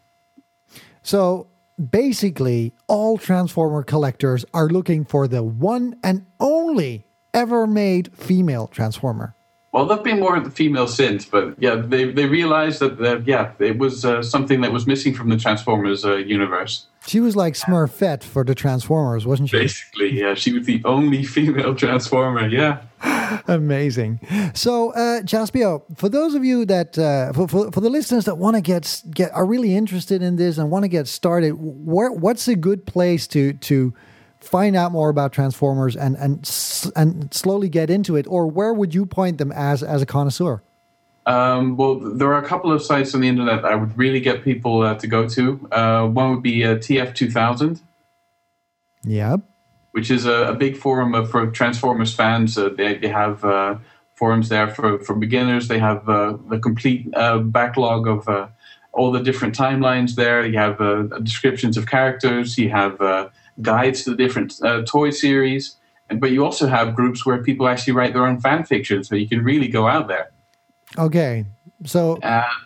So basically, all Transformer collectors are looking for the one and only ever made female Transformer. Well, there've been more of the female since, but yeah, they realized that it was something that was missing from the Transformers universe. She was like Smurfette for the Transformers, wasn't she? Basically, yeah, she was the only female Transformer. Yeah, amazing. So, Jaspio, for those of you that for the listeners that want to are really interested in this and want to get started, what's a good place to find out more about Transformers and slowly get into it, or where would you point them as a connoisseur? Well, there are a couple of sites on the internet I would really get people to go to. One would be TF2000. Yeah. Which is a big forum for Transformers fans. They have forums there for beginners. They have the complete backlog of all the different timelines there. You have descriptions of characters. You have guides to the different toy series. But you also have groups where people actually write their own fan fiction, so you can really go out there. Okay, so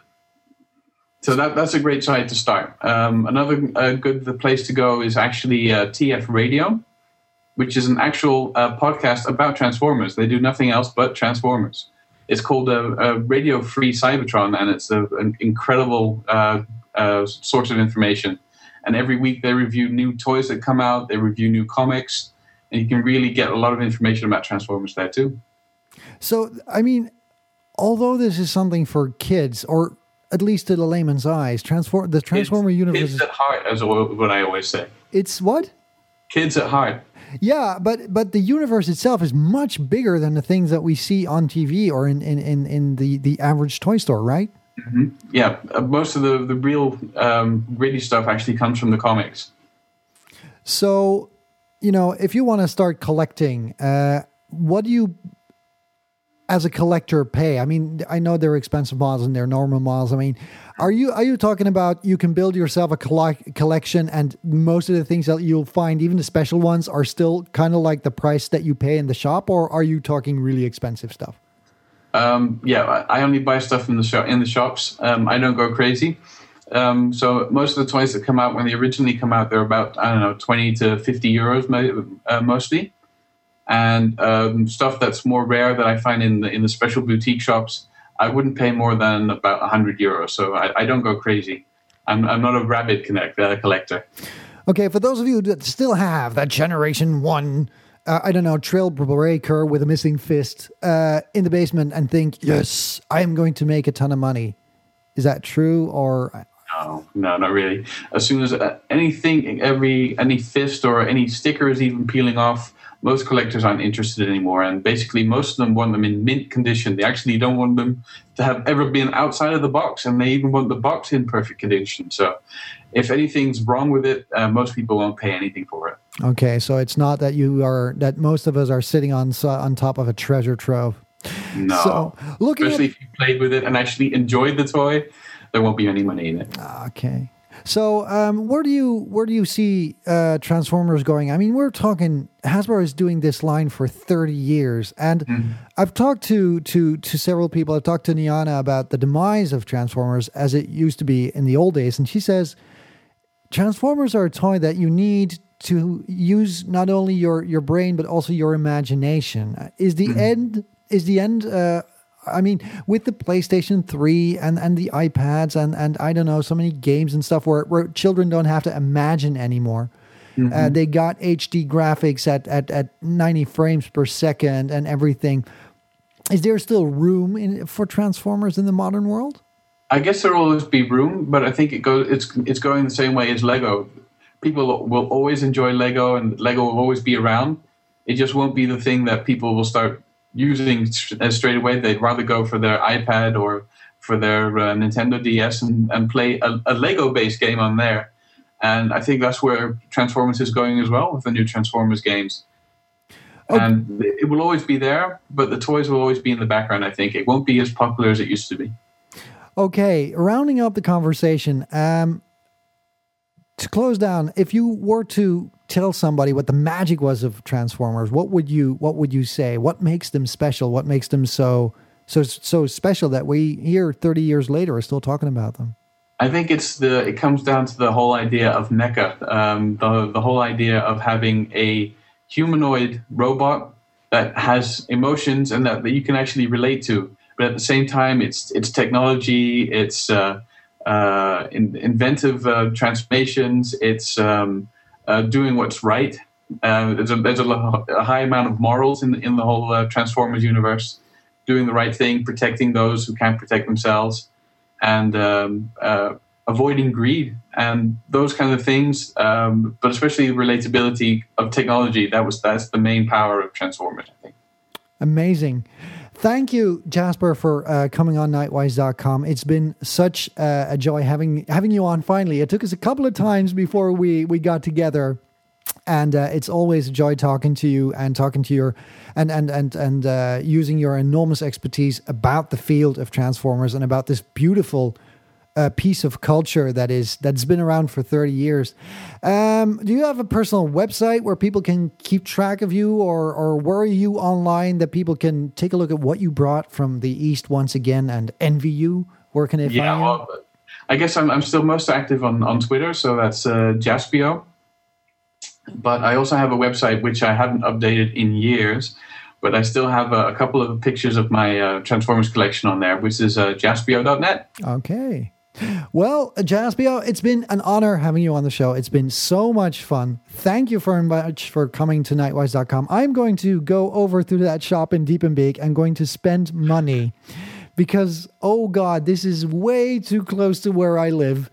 that's a great site to start. Another good place to go is actually TF Radio, which is an actual podcast about Transformers. They do nothing else but Transformers. It's called Radio Free Cybertron, and it's an incredible source of information. And every week they review new toys that come out, they review new comics, and you can really get a lot of information about Transformers there too. So, I mean, although this is something for kids, or at least to the layman's eyes, the Transformer universe kids at heart, as what I always say. It's what? Kids at heart. Yeah, but the universe itself is much bigger than the things that we see on TV or in the average toy store, right? Mm-hmm. Yeah, most of the real gritty stuff actually comes from the comics. So, if you want to start collecting, what do you, as a collector, pay? I mean, I know they're expensive models and they're normal models. I mean, are you talking about you can build yourself a collection and most of the things that you'll find, even the special ones, are still kind of like the price that you pay in the shop, or are you talking really expensive stuff? Yeah, I only buy stuff in the shops. I don't go crazy. So most of the toys that come out, when they originally come out, they're about, 20 to 50 euros mostly. And stuff that's more rare that I find in the special boutique shops, I wouldn't pay more than about 100 euros. So I don't go crazy. I'm not a rabid collector. Okay, for those of you that still have that Generation 1... Trailbreaker with a missing fist in the basement and think, yes, I am going to make a ton of money. Is that true, or? No, not really. As soon as any fist or any sticker is even peeling off, most collectors aren't interested anymore. And basically, most of them want them in mint condition. They actually don't want them to have ever been outside of the box, and they even want the box in perfect condition. So if anything's wrong with it, most people won't pay anything for it. Okay, so it's not that most of us are sitting on top of a treasure trove. No, so, especially if you played with it and actually enjoyed the toy, there won't be any money in it. Okay. So, where do you see Transformers going? I mean, we're talking Hasbro is doing this line for 30 years, and I've talked to several people. I've talked to Niana about the demise of Transformers as it used to be in the old days, and she says Transformers are a toy that you need to use not only your brain but also your imagination. Is the end? I mean, with the PlayStation 3 and the iPads and I don't know, so many games and stuff where children don't have to imagine anymore. They got HD graphics at 90 frames per second and everything. Is there still room for Transformers in the modern world? I guess there will always be room, but I think it's going the same way as Lego. People will always enjoy Lego, and Lego will always be around. It just won't be the thing that people will start using straight away. They'd rather go for their iPad or for their Nintendo DS and play a Lego-based game on there. And I think that's where Transformers is going as well with the new Transformers games. Okay. And it will always be there, but the toys will always be in the background, I think. It won't be as popular as it used to be. Okay, rounding up the conversation, to close down, if you were to tell somebody what the magic was of Transformers, what would you say? What makes them special? What makes them so special that we here 30 years later are still talking about them? I think it comes down to the whole idea of NECA, the whole idea of having a humanoid robot that has emotions and that you can actually relate to. But at the same time, it's technology, it's inventive transformations, it's doing what's right. There's a high amount of morals in the whole Transformers universe. Doing the right thing, protecting those who can't protect themselves, and avoiding greed and those kind of things. But especially the relatability of technology. That's the main power of Transformers, I think. Amazing. Thank you, Jasper, for coming on Knightwise.com. It's been such a joy having you on finally. It took us a couple of times before we got together, and it's always a joy talking to you and talking to your and using your enormous expertise about the field of Transformers and about this beautiful piece of culture that's been around for 30 years. Do you have a personal website where people can keep track of you, or where are you online that people can take a look at what you brought from the East once again and envy you? Where can they find you? Well, I guess I'm still most active on Twitter, so that's Jaspio. But I also have a website which I haven't updated in years, but I still have a couple of pictures of my Transformers collection on there, which is jaspio.net. Okay. Well, Jaspio, it's been an honor having you on the show. It's been so much fun. Thank you very much for coming to Knightwise.com. I'm going to go over to that shop in Diepenbeek and going to spend money because, oh God, this is way too close to where I live.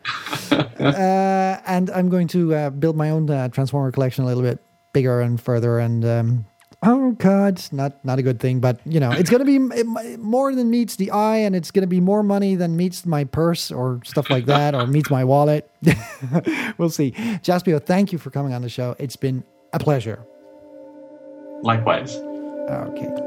And I'm going to build my own Transformer collection a little bit bigger and further, and oh God, not a good thing, but you know, it's going to be more than meets the eye, and it's going to be more money than meets my purse or stuff like that, or meets my wallet. We'll see. Jaspio, thank you for coming on the show. It's been a pleasure. Likewise. Okay.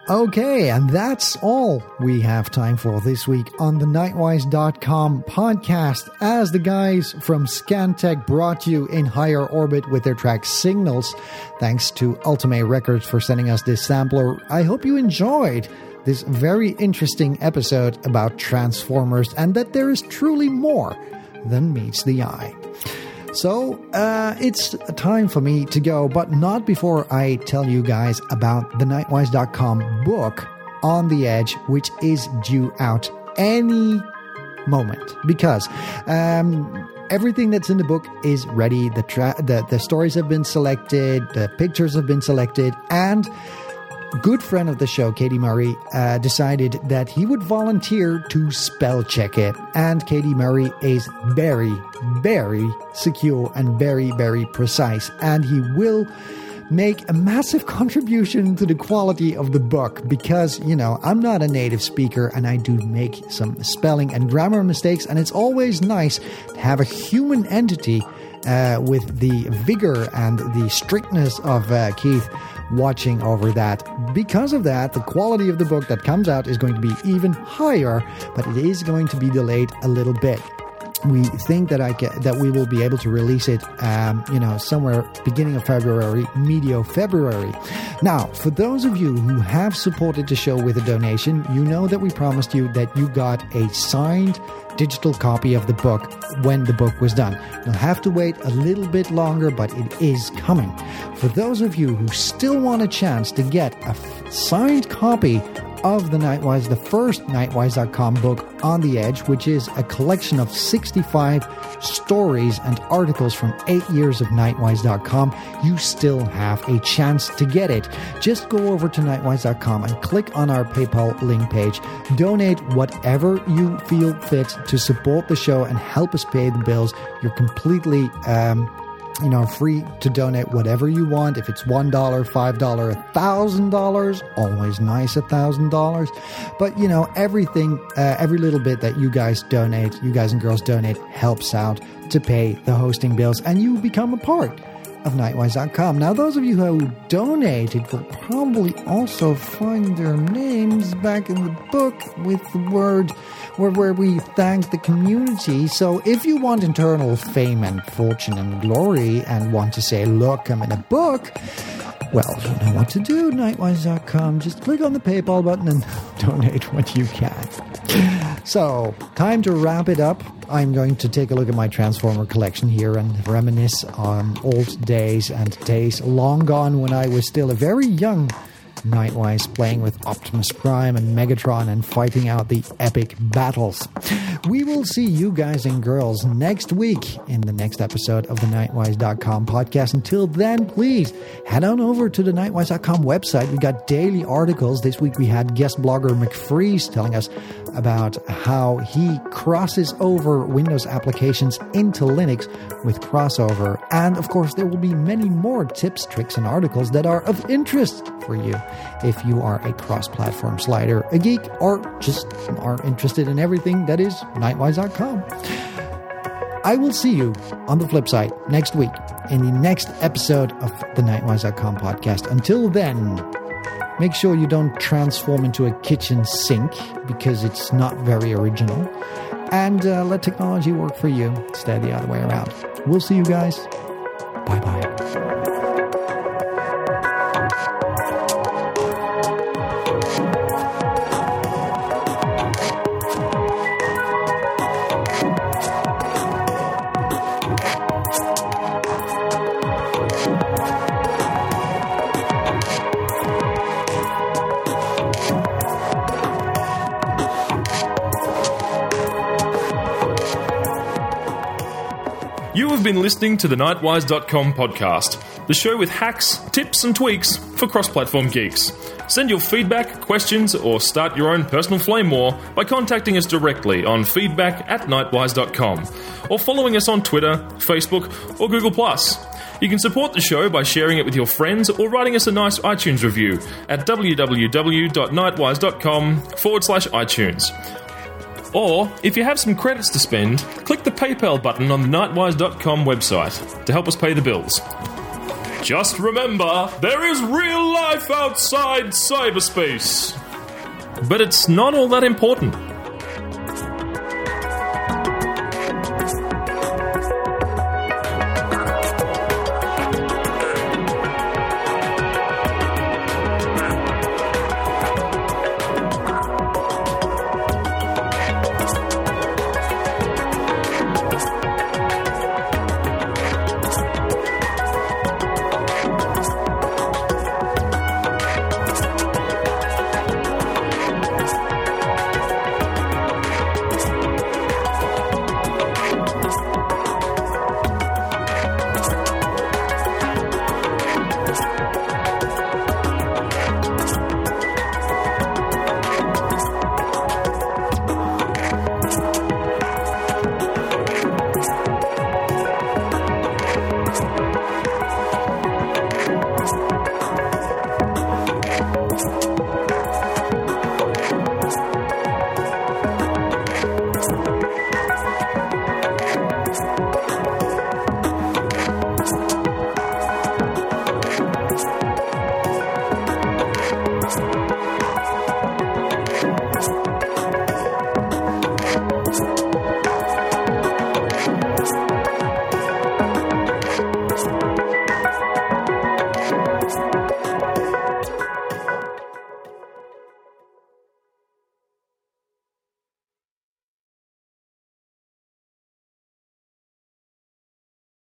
Okay, and that's all we have time for this week on the Nightwise.com podcast, as the guys from Scantech brought you In Higher Orbit with their track Signals. Thanks to Ultimate Records for sending us this sampler. I hope you enjoyed this very interesting episode about Transformers and that there is truly more than meets the eye. So, it's time for me to go, but not before I tell you guys about the Nightwise.com book, On the Edge, which is due out any moment. Because everything that's in the book is ready. The stories have been selected, the pictures have been selected, and good friend of the show, Katie Murray, decided that he would volunteer to spell check it. And Katie Murray is very, very secure and very, very precise. And he will make a massive contribution to the quality of the book because, you know, I'm not a native speaker and I do make some spelling and grammar mistakes. And it's always nice to have a human entity with the vigor and the strictness of Keith watching over that. Because of that, the quality of the book that comes out is going to be even higher, but it is going to be delayed a little bit. We think that we will be able to release it, somewhere beginning of February, medio February. Now, for those of you who have supported the show with a donation, you know that we promised you that you got a signed digital copy of the book when the book was done. You'll have to wait a little bit longer, but it is coming. For those of you who still want a chance to get a signed copy of the Nightwise, the first Nightwise.com book, On the Edge, which is a collection of 65 stories and articles from 8 years of Nightwise.com, you still have a chance to get it. Just go over to Nightwise.com and click on our PayPal link page. Donate whatever you feel fit to support the show and help us pay the bills. You're completely free to donate whatever you want. If it's $1, $5, $1,000, always nice $1,000. But, everything, every little bit that you guys and girls donate helps out to pay the hosting bills, and you become a part of Nightwise.com. Now, those of you who donated will probably also find their names back in the book with the word where we thank the community. So if you want internal fame and fortune and glory and want to say, look, I'm in a book, well, you know what to do, Nightwise.com. Just click on the PayPal button and donate what you can. So, time to wrap it up. I'm going to take a look at my Transformer collection here and reminisce on old days and days long gone when I was still a very young Nightwise, playing with Optimus Prime and Megatron and fighting out the epic battles. We will see you guys and girls next week in the next episode of the Nightwise.com podcast. Until then, please head on over to the Nightwise.com website. We got daily articles. This week we had guest blogger McFreeze telling us about how he crosses over Windows applications into Linux with Crossover. And of course, there will be many more tips, tricks, and articles that are of interest for you if you are a cross-platform slider, a geek, or just are interested in everything that is Nightwise.com. I will see you on the flip side next week in the next episode of the Nightwise.com podcast. Until then, make sure you don't transform into a kitchen sink because it's not very original. And let technology work for you instead of the other way around. We'll see you guys. Bye-bye. You have been listening to the Nightwise.com podcast, the show with hacks, tips and tweaks for cross-platform geeks. Send your feedback, questions, or start your own personal flame war by contacting us directly on feedback@nightwise.com or following us on Twitter, Facebook, or Google+. You can support the show by sharing it with your friends or writing us a nice iTunes review at www.nightwise.com/iTunes. Or, if you have some credits to spend, click the PayPal button on the Nightwise.com website to help us pay the bills. Just remember, there is real life outside cyberspace. But it's not all that important.